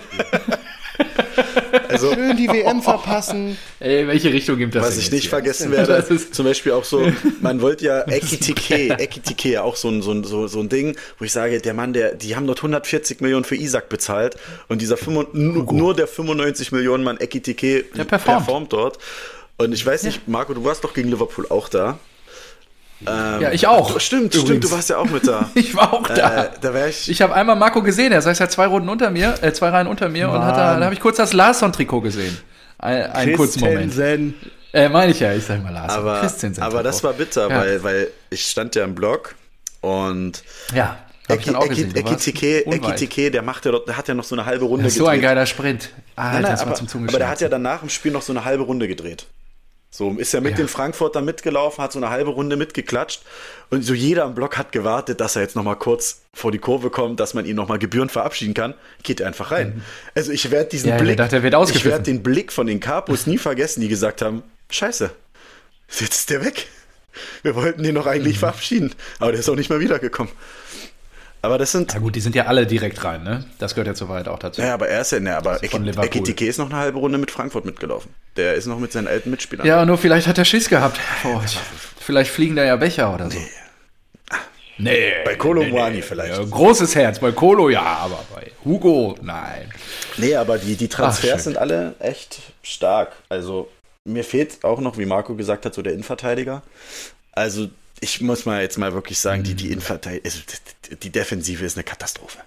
Also, Schön die WM verpassen. Ey, welche Richtung gibt das was denn ich jetzt nicht hier? vergessen werde, Das ist- zum Beispiel auch so, man wollte ja Ekitike, ja auch so ein Ding, wo ich sage, der Mann, die haben dort 140 Millionen für Isaac bezahlt und dieser nur der 95 Millionen Mann Ekitike Der performt dort. Und ich weiß nicht, Marco, du warst doch gegen Liverpool auch da. Ja, ich auch. Stimmt, übrigens. du warst ja auch mit da. Ich war auch da. Da wäre ich. Ich habe einmal Marco gesehen, er saß ja zwei Reihen unter mir und da habe ich kurz das Larsson-Trikot gesehen. Einen kurzen Moment. Christensen. Meine ich ja, ich sag mal Larsson. Christensen Aber das war bitter, Ja. weil ich stand ja im Blog und Ja, habe ich dann auch gesehen. Du warst unweit. Ekitike, der hat ja noch so eine halbe Runde Das ist so ein geiler Sprint. Nein, Das war aber, zum aber der hat ja danach im Spiel noch so eine halbe Runde gedreht. So, ist ja mit den Frankfurtern mitgelaufen, hat so eine halbe Runde mitgeklatscht und so jeder am Block hat gewartet, dass er jetzt nochmal kurz vor die Kurve kommt, dass man ihn nochmal gebührend verabschieden kann. Geht er einfach rein. Also ich werde diesen Ja, der Blick, dachte, er wird ich ausgepfiffen. werde den Blick von den Capos nie vergessen, die gesagt haben, scheiße, jetzt ist der weg. Wir wollten den noch eigentlich verabschieden, aber der ist auch nicht mehr wiedergekommen. Aber das sind... Na gut, die sind ja alle direkt rein, ne? Das gehört ja soweit auch dazu. Ja, aber er ist ja, aber Von Liverpool. Ekitike ist noch eine halbe Runde mit Frankfurt mitgelaufen. Der ist noch mit seinen alten Mitspielern. Ja, nur vielleicht hat er Schiss gehabt. Vielleicht fliegen da ja Becher oder so. Nee. Bei Kolo Muani vielleicht. Ja, großes Herz, bei Kolo ja, aber bei Hugo, nein. Nee, aber die Transfers Ach, schön. sind alle echt stark. Also mir fehlt auch noch, wie Marco gesagt hat, so der Innenverteidiger. Also ich muss mal jetzt mal wirklich sagen, die Innenverteidiger, also die Defensive ist eine Katastrophe.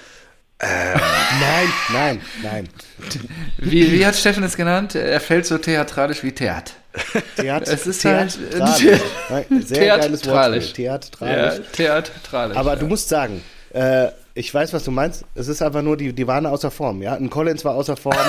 Nein. Wie hat Steffen es genannt? Er fällt so theatralisch wie Theat. Es ist halt- Sehr geiles Theatralisch. Wortspiel. Theatralisch. Theatralisch. Aber du musst sagen, ich weiß, was du meinst. Es ist einfach nur, die waren außer Form. Ja? Ein Collins war außer Form,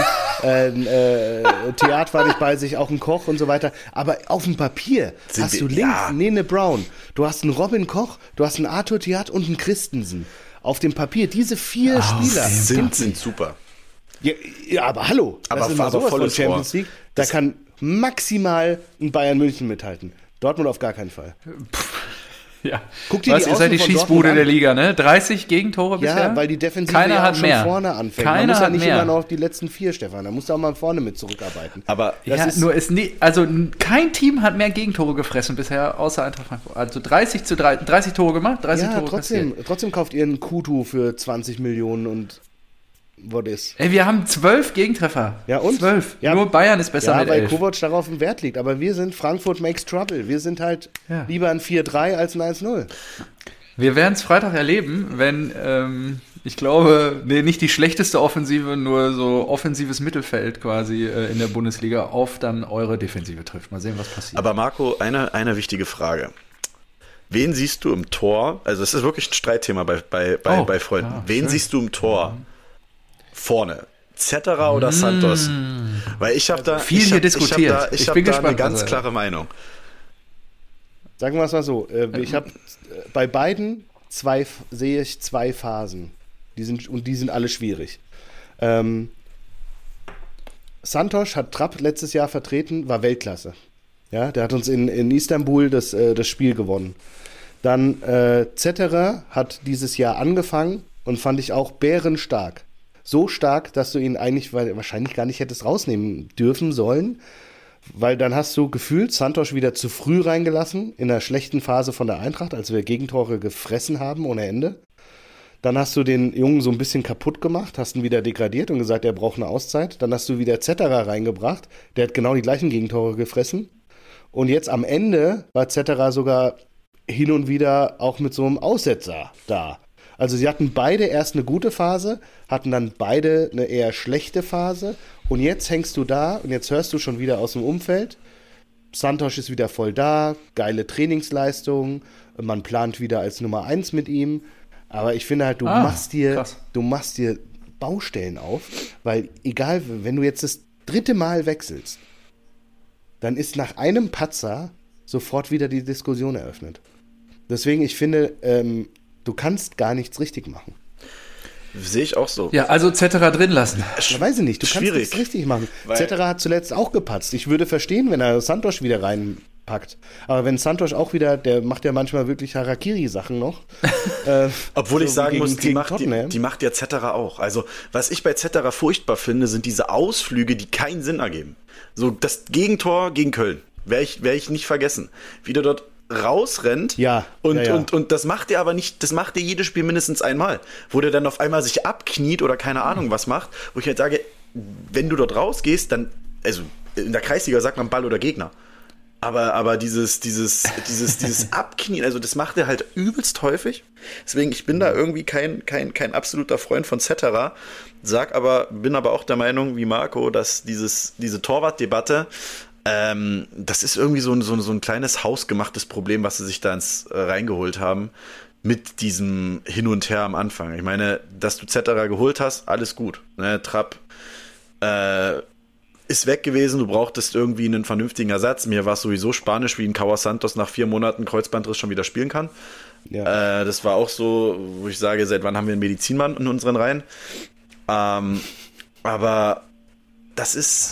Theat war nicht bei sich, auch ein Koch und so weiter. Aber auf dem Papier hast du links Nene Brown, du hast einen Robin Koch, du hast einen Arthur Theat und einen Christensen. Auf dem Papier, diese vier Spieler Sind super. Ja, aber hallo, Aber- das ist mal aber sowas von volles Champions Rohr. League. Da kann maximal ein Bayern München mithalten. Dortmund auf gar keinen Fall. Ja. Guck dir die Ihr seid die Außen von Schießbude Dortmund der an. Liga, ne? 30 Gegentore bisher? Ja, weil die Defensive Keiner ja auch hat schon mehr. vorne anfängt. Keiner Man muss ja hat nicht mehr. immer noch auf die letzten 4, Stefan. Da musst du auch mal vorne mit zurückarbeiten. Aber Das Ja, ist- nur ist nie, also kein Team hat mehr Gegentore gefressen bisher, außer Eintracht Frankfurt. Also 30 Tore gemacht, 30 Ja, Tore trotzdem kassiert. kauft ihr einen Kutu für 20 Millionen und what is? Ey, wir haben 12 Gegentreffer. Ja, und? 12. Ja, Nur Bayern ist besser Ja, mit weil 11. Kovac darauf einen Wert liegt. Aber wir sind Frankfurt makes trouble. Wir sind halt Ja. lieber ein 4-3 als ein 1-0. Wir werden es Freitag erleben, wenn, ich glaube, nicht die schlechteste Offensive, nur so offensives Mittelfeld quasi in der Bundesliga auf dann eure Defensive trifft. Mal sehen, was passiert. Aber Marco, eine wichtige Frage. Wen siehst du im Tor? Also es ist wirklich ein Streitthema bei Freunden. ja, Wen schön. siehst du im Tor vorne? Zetterer oder Santos? Weil ich habe da Viel hier diskutiert. Ich Ich habe bin da gespannt, eine ganz was er- klare Meinung. Sagen wir es mal so. Ich habe bei beiden sehe ich zwei Phasen. Die sind alle schwierig. Santos hat Trapp letztes Jahr vertreten, war Weltklasse. Ja, der hat uns in Istanbul das Spiel gewonnen. Dann Zetterer hat dieses Jahr angefangen und fand ich auch bärenstark. So stark, dass du ihn eigentlich wahrscheinlich gar nicht hättest rausnehmen dürfen sollen, weil dann hast du gefühlt Santos wieder zu früh reingelassen, in einer schlechten Phase von der Eintracht, als wir Gegentore gefressen haben ohne Ende. Dann hast du den Jungen so ein bisschen kaputt gemacht, hast ihn wieder degradiert und gesagt, er braucht eine Auszeit. Dann hast du wieder Zetterer reingebracht, der hat genau die gleichen Gegentore gefressen. Und jetzt am Ende war Zetterer sogar hin und wieder auch mit so einem Aussetzer da. Also sie hatten beide erst eine gute Phase, hatten dann beide eine eher schlechte Phase und jetzt hängst du da und jetzt hörst du schon wieder aus dem Umfeld, Santos ist wieder voll da, geile Trainingsleistung, man plant wieder als Nummer 1 mit ihm, aber ich finde halt, du machst dir Baustellen auf, weil egal, wenn du jetzt das 3. Mal wechselst, dann ist nach einem Patzer sofort wieder die Diskussion eröffnet. Deswegen, ich finde, du kannst gar nichts richtig machen. Sehe ich auch so. Ja, also Zetterer drin lassen. Ja, weiß ich nicht, du kannst nichts richtig machen. Zetterer hat zuletzt auch gepatzt. Ich würde verstehen, wenn er Santos wieder reinpackt. Aber wenn Santos auch wieder, der macht ja manchmal wirklich Harakiri-Sachen noch. Obwohl ich sagen muss, die Tottenham. macht ja Zetterer auch. Also, was ich bei Zetterer furchtbar finde, sind diese Ausflüge, die keinen Sinn ergeben. So, das Gegentor gegen Köln. Werde ich nicht vergessen. Wie der dort rausrennt und das macht er aber nicht, das macht er jedes Spiel mindestens einmal, wo der dann auf einmal sich abkniet oder keine Ahnung was macht, wo ich halt sage, wenn du dort rausgehst, dann, also in der Kreisliga sagt man Ball oder Gegner, aber dieses Abknien, also das macht er halt übelst häufig, deswegen ich bin da irgendwie kein absoluter Freund von Zetterer, bin aber auch der Meinung wie Marco, dass diese Torwartdebatte das ist irgendwie so ein kleines hausgemachtes Problem, was sie sich da reingeholt haben mit diesem Hin und Her am Anfang. Ich meine, dass du Zetterer geholt hast, alles gut. Ne? Trapp ist weg gewesen, du brauchtest irgendwie einen vernünftigen Ersatz. Mir war es sowieso Spanisch, wie ein Cauã Santos nach 4 Monaten Kreuzbandriss schon wieder spielen kann. Ja. Das war auch so, wo ich sage, seit wann haben wir einen Medizinmann in unseren Reihen? Aber es ist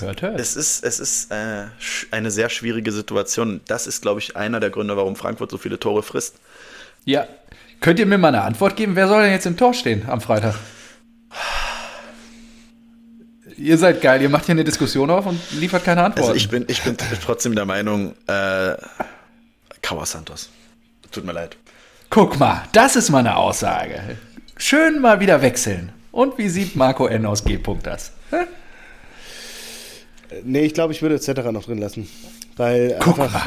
eine sehr schwierige Situation. Das ist, glaube ich, einer der Gründe, warum Frankfurt so viele Tore frisst. Ja, könnt ihr mir mal eine Antwort geben? Wer soll denn jetzt im Tor stehen am Freitag? Ihr seid geil, ihr macht hier eine Diskussion auf und liefert keine Antworten. Also ich bin trotzdem der Meinung, Cauã Santos. Tut mir leid. Guck mal, das ist mal eine Aussage. Schön mal wieder wechseln. Und wie sieht Marco N. aus G. das? Nee, ich glaube, ich würde Zetterer noch drin lassen. Weil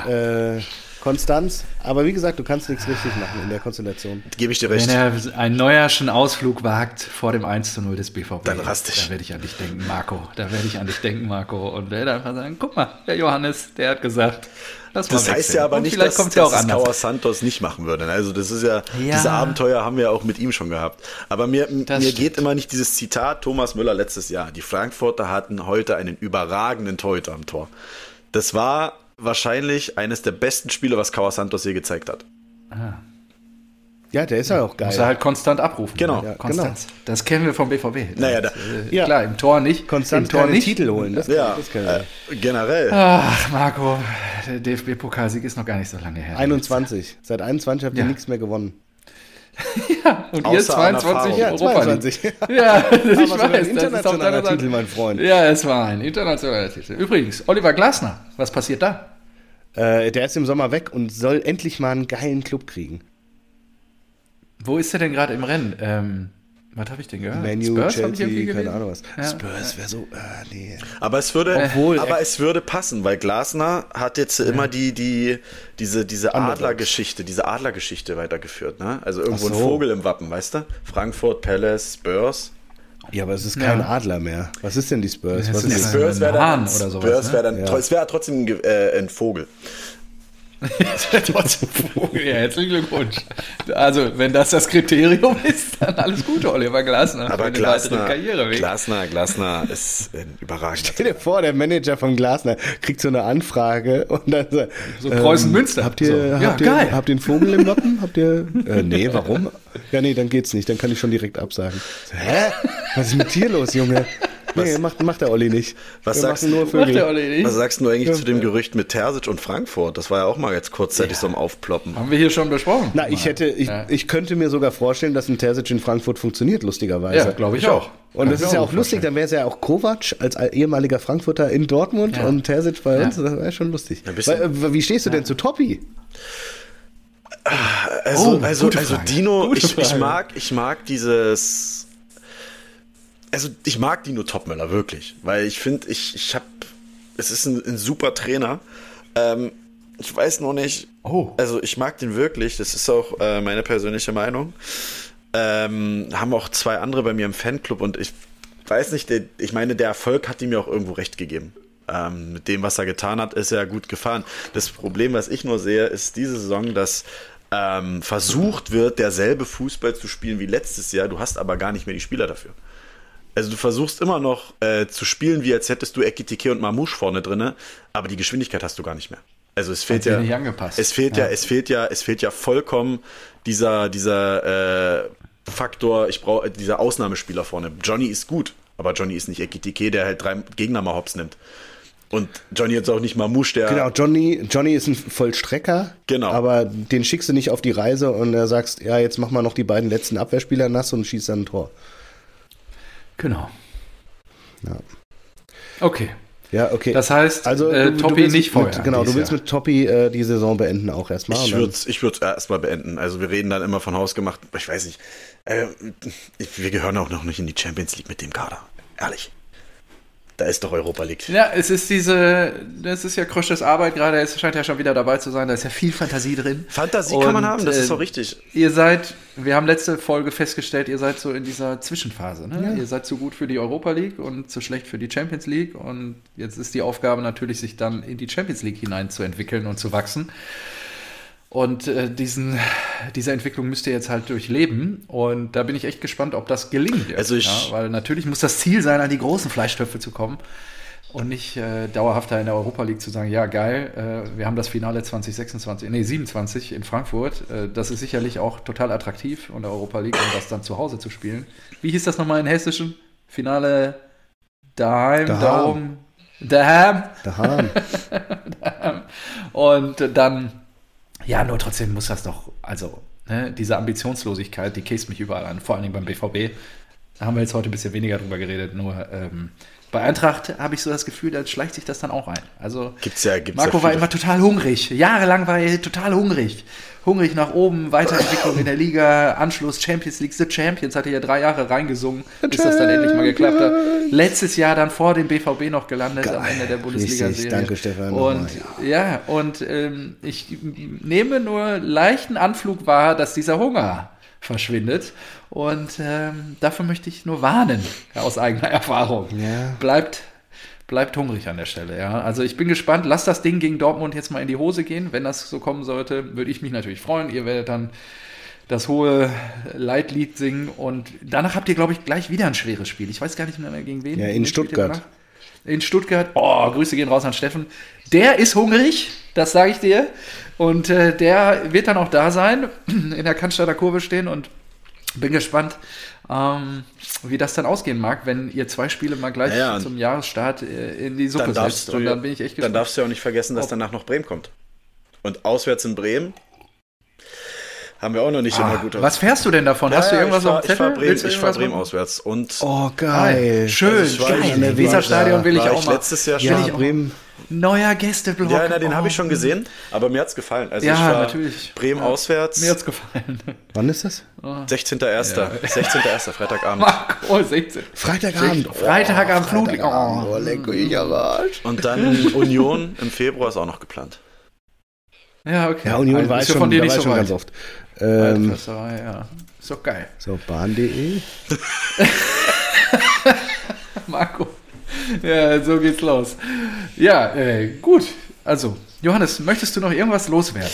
Konstanz. Aber wie gesagt, du kannst nichts richtig machen in der Konstellation. Gebe ich dir recht. Wenn er einen neuerschen Ausflug wagt vor dem 1:0 des BVB, dann raste ich. Da werde ich an dich denken, Marco. Und werde einfach sagen, guck mal, der Johannes, der hat gesagt, das heißt ja aber und nicht, dass Cauã Santos nicht machen würde. Also das ist ja, diese Abenteuer haben wir auch mit ihm schon gehabt. Aber mir geht immer nicht dieses Zitat Thomas Müller letztes Jahr. Die Frankfurter hatten heute einen überragenden Torhüter am Tor. Das war wahrscheinlich eines der besten Spiele, was Cauã Santos je gezeigt hat. Ja, der ist ja auch geil. Muss er halt konstant abrufen. Genau. Ja, Konstanz. Genau. Das kennen wir vom BVB. Naja, klar, im Tor nicht. Konstant im Tor nicht. Titel holen. Das kennen wir. Generell. Ach, Marco, der DFB-Pokalsieg ist noch gar nicht so lange her. 21. Seit 21 habt ihr nichts mehr gewonnen. Ja, und ihr 22 Ja, 22. Ja, ich weiß. Ein internationaler Titel, mein Freund. Ja, es war ein internationaler Titel. Übrigens, Oliver Glasner, was passiert da? Der ist im Sommer weg und soll endlich mal einen geilen Club kriegen. Wo ist er denn gerade im Rennen? Was habe ich denn gehört? Manu, Spurs, Chelsea, keine Ahnung was. Ja. Spurs wäre so, nee. Aber es würde passen, weil Glasner hat jetzt immer diese Adlergeschichte weitergeführt, ne? Also irgendwo ein Vogel im Wappen, weißt du? Frankfurt, Palace, Spurs. Ja, aber es ist kein Adler mehr. Was ist denn die Spurs? Ja, was ist ist die Spurs wäre dann, oder sowas, Spurs wäre dann, es wäre trotzdem ein Vogel. Das wäre trotzdem Vogel. Ja, herzlichen Glückwunsch. Also, wenn das Kriterium ist, dann alles Gute, Oliver Glasner. Aber Glasner ist ein überragend. Stell dir vor, der Manager von Glasner kriegt so eine Anfrage und dann so Preußen-Münster. Habt ihr einen Vogel im Wappen? Nee, warum? Ja, nee, dann geht's nicht. Dann kann ich schon direkt absagen. Hä? Was ist mit dir los, Junge? Nee, macht der Olli nicht. Was sagst du eigentlich zu dem Gerücht mit Terzic und Frankfurt? Das war ja auch mal jetzt kurzzeitig so am Aufploppen. Haben wir hier schon besprochen. Na, ich könnte mir sogar vorstellen, dass ein Terzic in Frankfurt funktioniert, lustigerweise. Ja, glaube ich auch. Und das ist ja auch lustig, dann wäre es ja auch Kovac als ehemaliger Frankfurter in Dortmund und Terzic bei uns. Das wäre schon lustig. Wie stehst du denn zu Toppi? Also Dino, ich mag dieses... Also ich mag Dino Topmöller wirklich, weil ich finde, es ist ein super Trainer. Ich weiß noch nicht, also ich mag den wirklich, das ist auch meine persönliche Meinung. Haben auch 2 andere bei mir im Fanclub und ich weiß nicht, der Erfolg hat ihm ja auch irgendwo recht gegeben. Mit dem, was er getan hat, ist er gut gefahren. Das Problem, was ich nur sehe, ist diese Saison, dass versucht wird, derselbe Fußball zu spielen wie letztes Jahr, du hast aber gar nicht mehr die Spieler dafür. Also du versuchst immer noch zu spielen, wie als hättest du Ekitike und Mamouche vorne drinne, aber die Geschwindigkeit hast du gar nicht mehr. Also es fehlt ja, nicht angepasst. es fehlt ja vollkommen dieser Faktor, dieser Ausnahmespieler vorne. Johnny ist gut, aber Johnny ist nicht Ekitike, der halt 3 Gegner mal hops nimmt. Und Johnny ist auch nicht Mamouche, der... Genau, Johnny ist ein Vollstrecker, Genau. Aber den schickst du nicht auf die Reise und er sagst, ja, jetzt mach mal noch die beiden letzten Abwehrspieler nass und schießt dann ein Tor. Genau. Ja. Okay. Ja, okay. Das heißt, also, Toppi nicht vorher. Genau, du willst mit Toppi die Saison beenden auch erstmal. Ich würde es erstmal beenden. Also wir reden dann immer von hausgemacht. Ich weiß nicht. Wir gehören auch noch nicht in die Champions League mit dem Kader. Ehrlich. Da ist doch Europa League. Ja, das ist ja Krösches Arbeit gerade, es scheint ja schon wieder dabei zu sein, da ist ja viel Fantasie drin. Fantasie kann man haben, das ist doch richtig. Wir haben letzte Folge festgestellt, ihr seid so in dieser Zwischenphase, ne? Ja. Ihr seid zu gut für die Europa League und zu schlecht für die Champions League und jetzt ist die Aufgabe natürlich, sich dann in die Champions League hineinzuentwickeln und zu wachsen. Und diese Entwicklung müsst ihr jetzt halt durchleben. Und da bin ich echt gespannt, ob das gelingt. Weil natürlich muss das Ziel sein, an die großen Fleischtöpfe zu kommen. Und nicht dauerhafter in der Europa League zu sagen, ja geil, wir haben das Finale 27 in Frankfurt. Das ist sicherlich auch total attraktiv in der Europa League, um das dann zu Hause zu spielen. Wie hieß das nochmal in Hessischen? Finale daheim. Und dann... Ja, nur trotzdem muss das doch, also diese Ambitionslosigkeit, die käst mich überall an, vor allen Dingen beim BVB. Da haben wir jetzt heute ein bisschen weniger drüber geredet, nur bei Eintracht habe ich so das Gefühl, da schleicht sich das dann auch ein. Also Marco war immer total hungrig, jahrelang war er total hungrig nach oben, Weiterentwicklung in der Liga, Anschluss, Champions League, The Champions, hat er ja 3 Jahre reingesungen, bis das dann endlich mal geklappt hat. Letztes Jahr dann vor dem BVB noch gelandet, am Ende der Bundesliga-Serie. Danke, Stefan. Und ich nehme nur leichten Anflug wahr, dass dieser Hunger verschwindet. Und dafür möchte ich nur warnen, aus eigener Erfahrung. Ja. Bleibt hungrig an der Stelle, ja. Also ich bin gespannt, lasst das Ding gegen Dortmund jetzt mal in die Hose gehen. Wenn das so kommen sollte, würde ich mich natürlich freuen. Ihr werdet dann das hohe Leitlied singen und danach habt ihr, glaube ich, gleich wieder ein schweres Spiel. Ich weiß gar nicht mehr gegen wen. Ja, in Stuttgart. In Stuttgart. Oh, Grüße gehen raus an Steffen. Der ist hungrig, das sage ich dir. Und der wird dann auch da sein, in der Cannstatter Kurve stehen und bin gespannt, wie das dann ausgehen mag, wenn ihr 2 Spiele mal gleich zum Jahresstart in die Suppe setzt. Und dann bin ich echt gespannt. Dann darfst du ja auch nicht vergessen, dass danach noch Bremen kommt. Und auswärts in Bremen haben wir auch noch nicht immer gut. Was fährst du denn davon? Hast du irgendwas auf dem Zettel? Ich fahr Bremen auswärts. Und oh, geil. Schön, geil. Weserstadion will ich auch mal. Letztes Jahr schon. Ja, Bremen. Neuer Gästeblock. Ja, den habe ich schon gesehen, aber mir hat's gefallen. Also ja, ich war natürlich. Bremen auswärts. Mir hat's gefallen. Wann ist das? 16.01. Ja. 16.01. Freitagabend. Oh, 16. Freitagabend. Freitagabend Flutlicht. Oh, leck mich am Arsch. Und dann Union im Februar ist auch noch geplant. Ja, okay. Ja, Union war schon, von dir nicht so schon ganz oft. Ja. Ist doch geil. So, Bahn.de. Marco. Ja, so geht's los. Ja, gut. Also, Johannes, möchtest du noch irgendwas loswerden?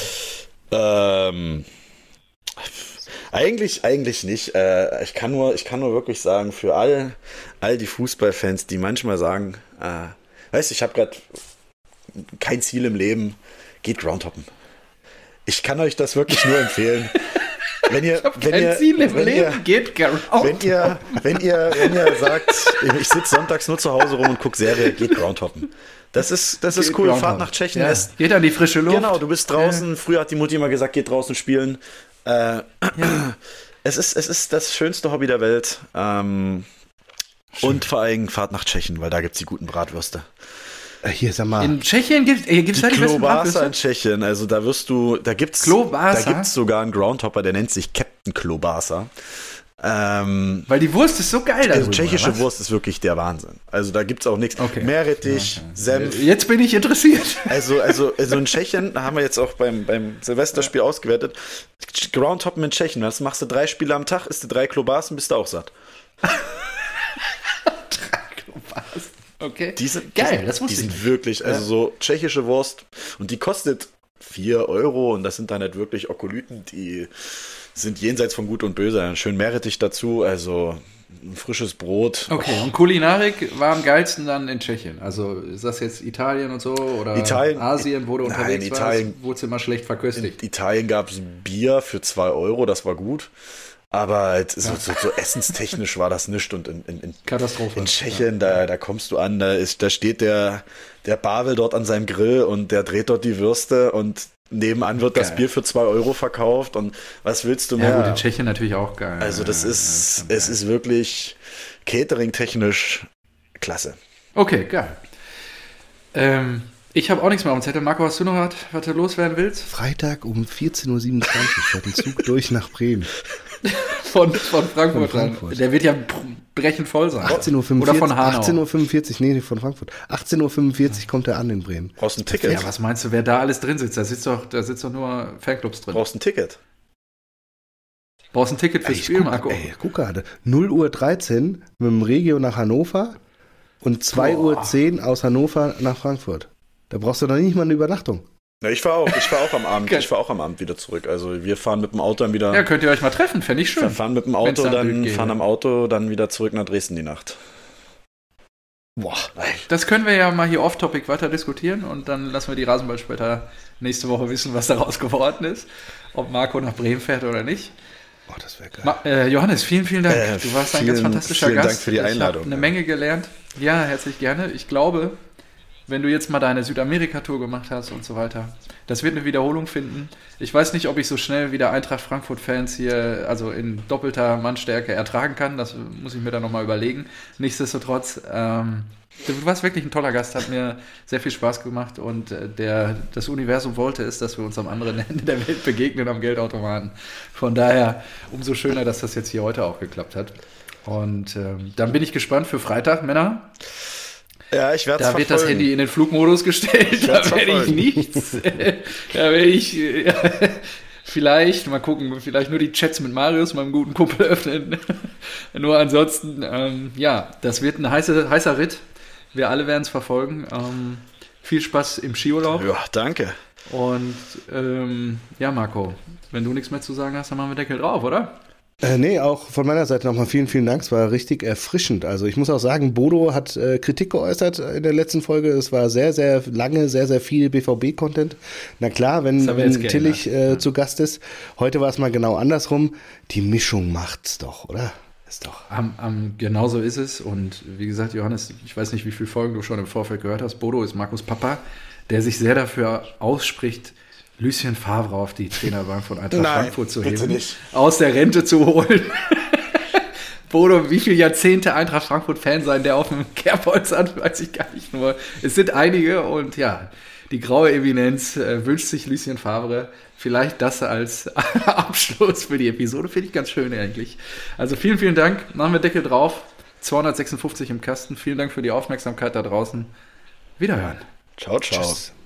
Eigentlich nicht. Ich kann nur wirklich sagen, für all die Fußballfans, die manchmal sagen, weißt du, ich habe gerade kein Ziel im Leben, geht Groundhoppen. Ich kann euch das wirklich nur empfehlen. Wenn ihr sagt, ich sitze sonntags nur zu Hause rum und gucke Serie, geht Groundhoppen. Das ist cool. Fahrt nach Tschechien. Ja. Geht an die frische Luft. Genau, du bist draußen. Ja. Früher hat die Mutti immer gesagt, geht draußen spielen. Es ist das schönste Hobby der Welt. Und vor allem Fahrt nach Tschechien, weil da gibt es die guten Bratwürste. Hier, sag mal. In Tschechien gibt's da die besten Bratwürste? in Tschechien, also da gibt's sogar einen Groundhopper, der nennt sich Captain Klobasa. Weil die Wurst ist so geil. Also tschechische Wurst ist wirklich der Wahnsinn. Also da gibt's auch nichts. Okay. Meerrettich, Senf. Jetzt bin ich interessiert. Also in Tschechien haben wir jetzt auch beim Silvesterspiel ausgewertet. Groundhoppen in Tschechien, das machst du 3 Spiele am Tag, isst du 3 Klobasen, bist du auch satt. 3 Klobasen. Okay. Die sind wirklich, also so tschechische Wurst und die kostet 4 Euro und das sind dann halt wirklich Okolyten, die sind jenseits von Gut und Böse. Schön Meerrettich dazu, also ein frisches Brot. Okay, und Kulinarik war am geilsten dann in Tschechien. Also ist das jetzt Italien und so oder Italien, Asien, wo du unterwegs Italien, warst, wurde es immer schlecht verköstigt? In Italien gab es Bier für 2 Euro, das war gut. Aber halt so essenstechnisch war das nichts. Und in Katastrophe. In Tschechien, da kommst du an, da steht der Pavel dort an seinem Grill und der dreht dort die Würste und nebenan wird das Bier für 2 Euro verkauft. Und was willst du mehr? Ja gut, in Tschechien natürlich auch geil. Also es ist wirklich catering-technisch klasse. Okay, geil. Ich habe auch nichts mehr auf dem Zettel. Marco, hast du noch was du loswerden willst? Freitag um 14.27 Uhr fährt ein Zug durch nach Bremen. Von Frankfurt. Der wird ja brechend voll sein. 18.45 Uhr. Oder von Hanau. 18.45 Uhr, nee, von Frankfurt. 18.45 Uhr kommt er an in Bremen. Brauchst ein Ticket? Ja, was meinst du, wer da alles drin sitzt? Da sitzt doch nur Fanclubs drin. Brauchst ein Ticket? Brauchst ein Ticket fürs Spiel, Marco? Guck gerade. 0.13 Uhr mit dem Regio nach Hannover und 2.10 Uhr aus Hannover nach Frankfurt. Da brauchst du doch nicht mal eine Übernachtung. Ja, ich fahr auch am Abend. Ich fahre auch am Abend wieder zurück. Also wir fahren mit dem Auto dann wieder. Ja, könnt ihr euch mal treffen, fände ich schön. Wir fahren mit dem Auto, fahren am Auto dann wieder zurück nach Dresden die Nacht. Boah. Das können wir ja mal hier off-topic weiter diskutieren und dann lassen wir die Rasenballspötter nächste Woche wissen, was daraus geworden ist. Ob Marco nach Bremen fährt oder nicht. Oh, das wäre geil. Johannes, vielen Dank. Du warst ein ganz fantastischer Gast. Vielen Dank für die Einladung. Ich habe eine Menge gelernt. Ja, herzlich gerne. Ich glaube, wenn du jetzt mal deine Südamerika-Tour gemacht hast und so weiter, das wird eine Wiederholung finden. Ich weiß nicht, ob ich so schnell wieder Eintracht Frankfurt-Fans hier, also in doppelter Mannstärke ertragen kann. Das muss ich mir dann nochmal überlegen. Nichtsdestotrotz, du warst wirklich ein toller Gast, hat mir sehr viel Spaß gemacht und das Universum wollte es, dass wir uns am anderen Ende der Welt begegnen am Geldautomaten. Von daher umso schöner, dass das jetzt hier heute auch geklappt hat. Und dann bin ich gespannt für Freitag, Männer. Ja, ich werde es Da wird das Handy in den Flugmodus gestellt, da werde ich nichts. Da werde ich vielleicht, mal gucken, vielleicht nur die Chats mit Marius, meinem guten Kumpel, öffnen. Nur ansonsten, das wird ein heißer Ritt. Wir alle werden es verfolgen. Viel Spaß im Skiurlaub. Ja, danke. Und Marco, wenn du nichts mehr zu sagen hast, dann machen wir Deckel drauf, oder? Nee, auch von meiner Seite nochmal vielen Dank. Es war richtig erfrischend. Also ich muss auch sagen, Bodo hat Kritik geäußert in der letzten Folge. Es war sehr, sehr lange, sehr, sehr viel BVB-Content. Na klar, wenn Tillich zu Gast ist. Heute war es mal genau andersrum. Die Mischung macht's doch, oder? Ist doch. Genau so ist es. Und wie gesagt, Johannes, ich weiß nicht, wie viele Folgen du schon im Vorfeld gehört hast. Bodo ist Markus Papa, der sich sehr dafür ausspricht, Lucien Favre auf die Trainerbank von Eintracht Frankfurt zu heben, aus der Rente zu holen. Bodo, wie viele Jahrzehnte Eintracht Frankfurt-Fan sein, der auf dem Kerbholz hat, weiß ich gar nicht nur. Es sind einige und ja, die graue Eminenz wünscht sich Lucien Favre. Vielleicht das als Abschluss für die Episode, finde ich ganz schön eigentlich. Also vielen Dank, machen wir Deckel drauf. 256 im Kasten. Vielen Dank für die Aufmerksamkeit da draußen. Wiederhören. Ciao. Tschüss.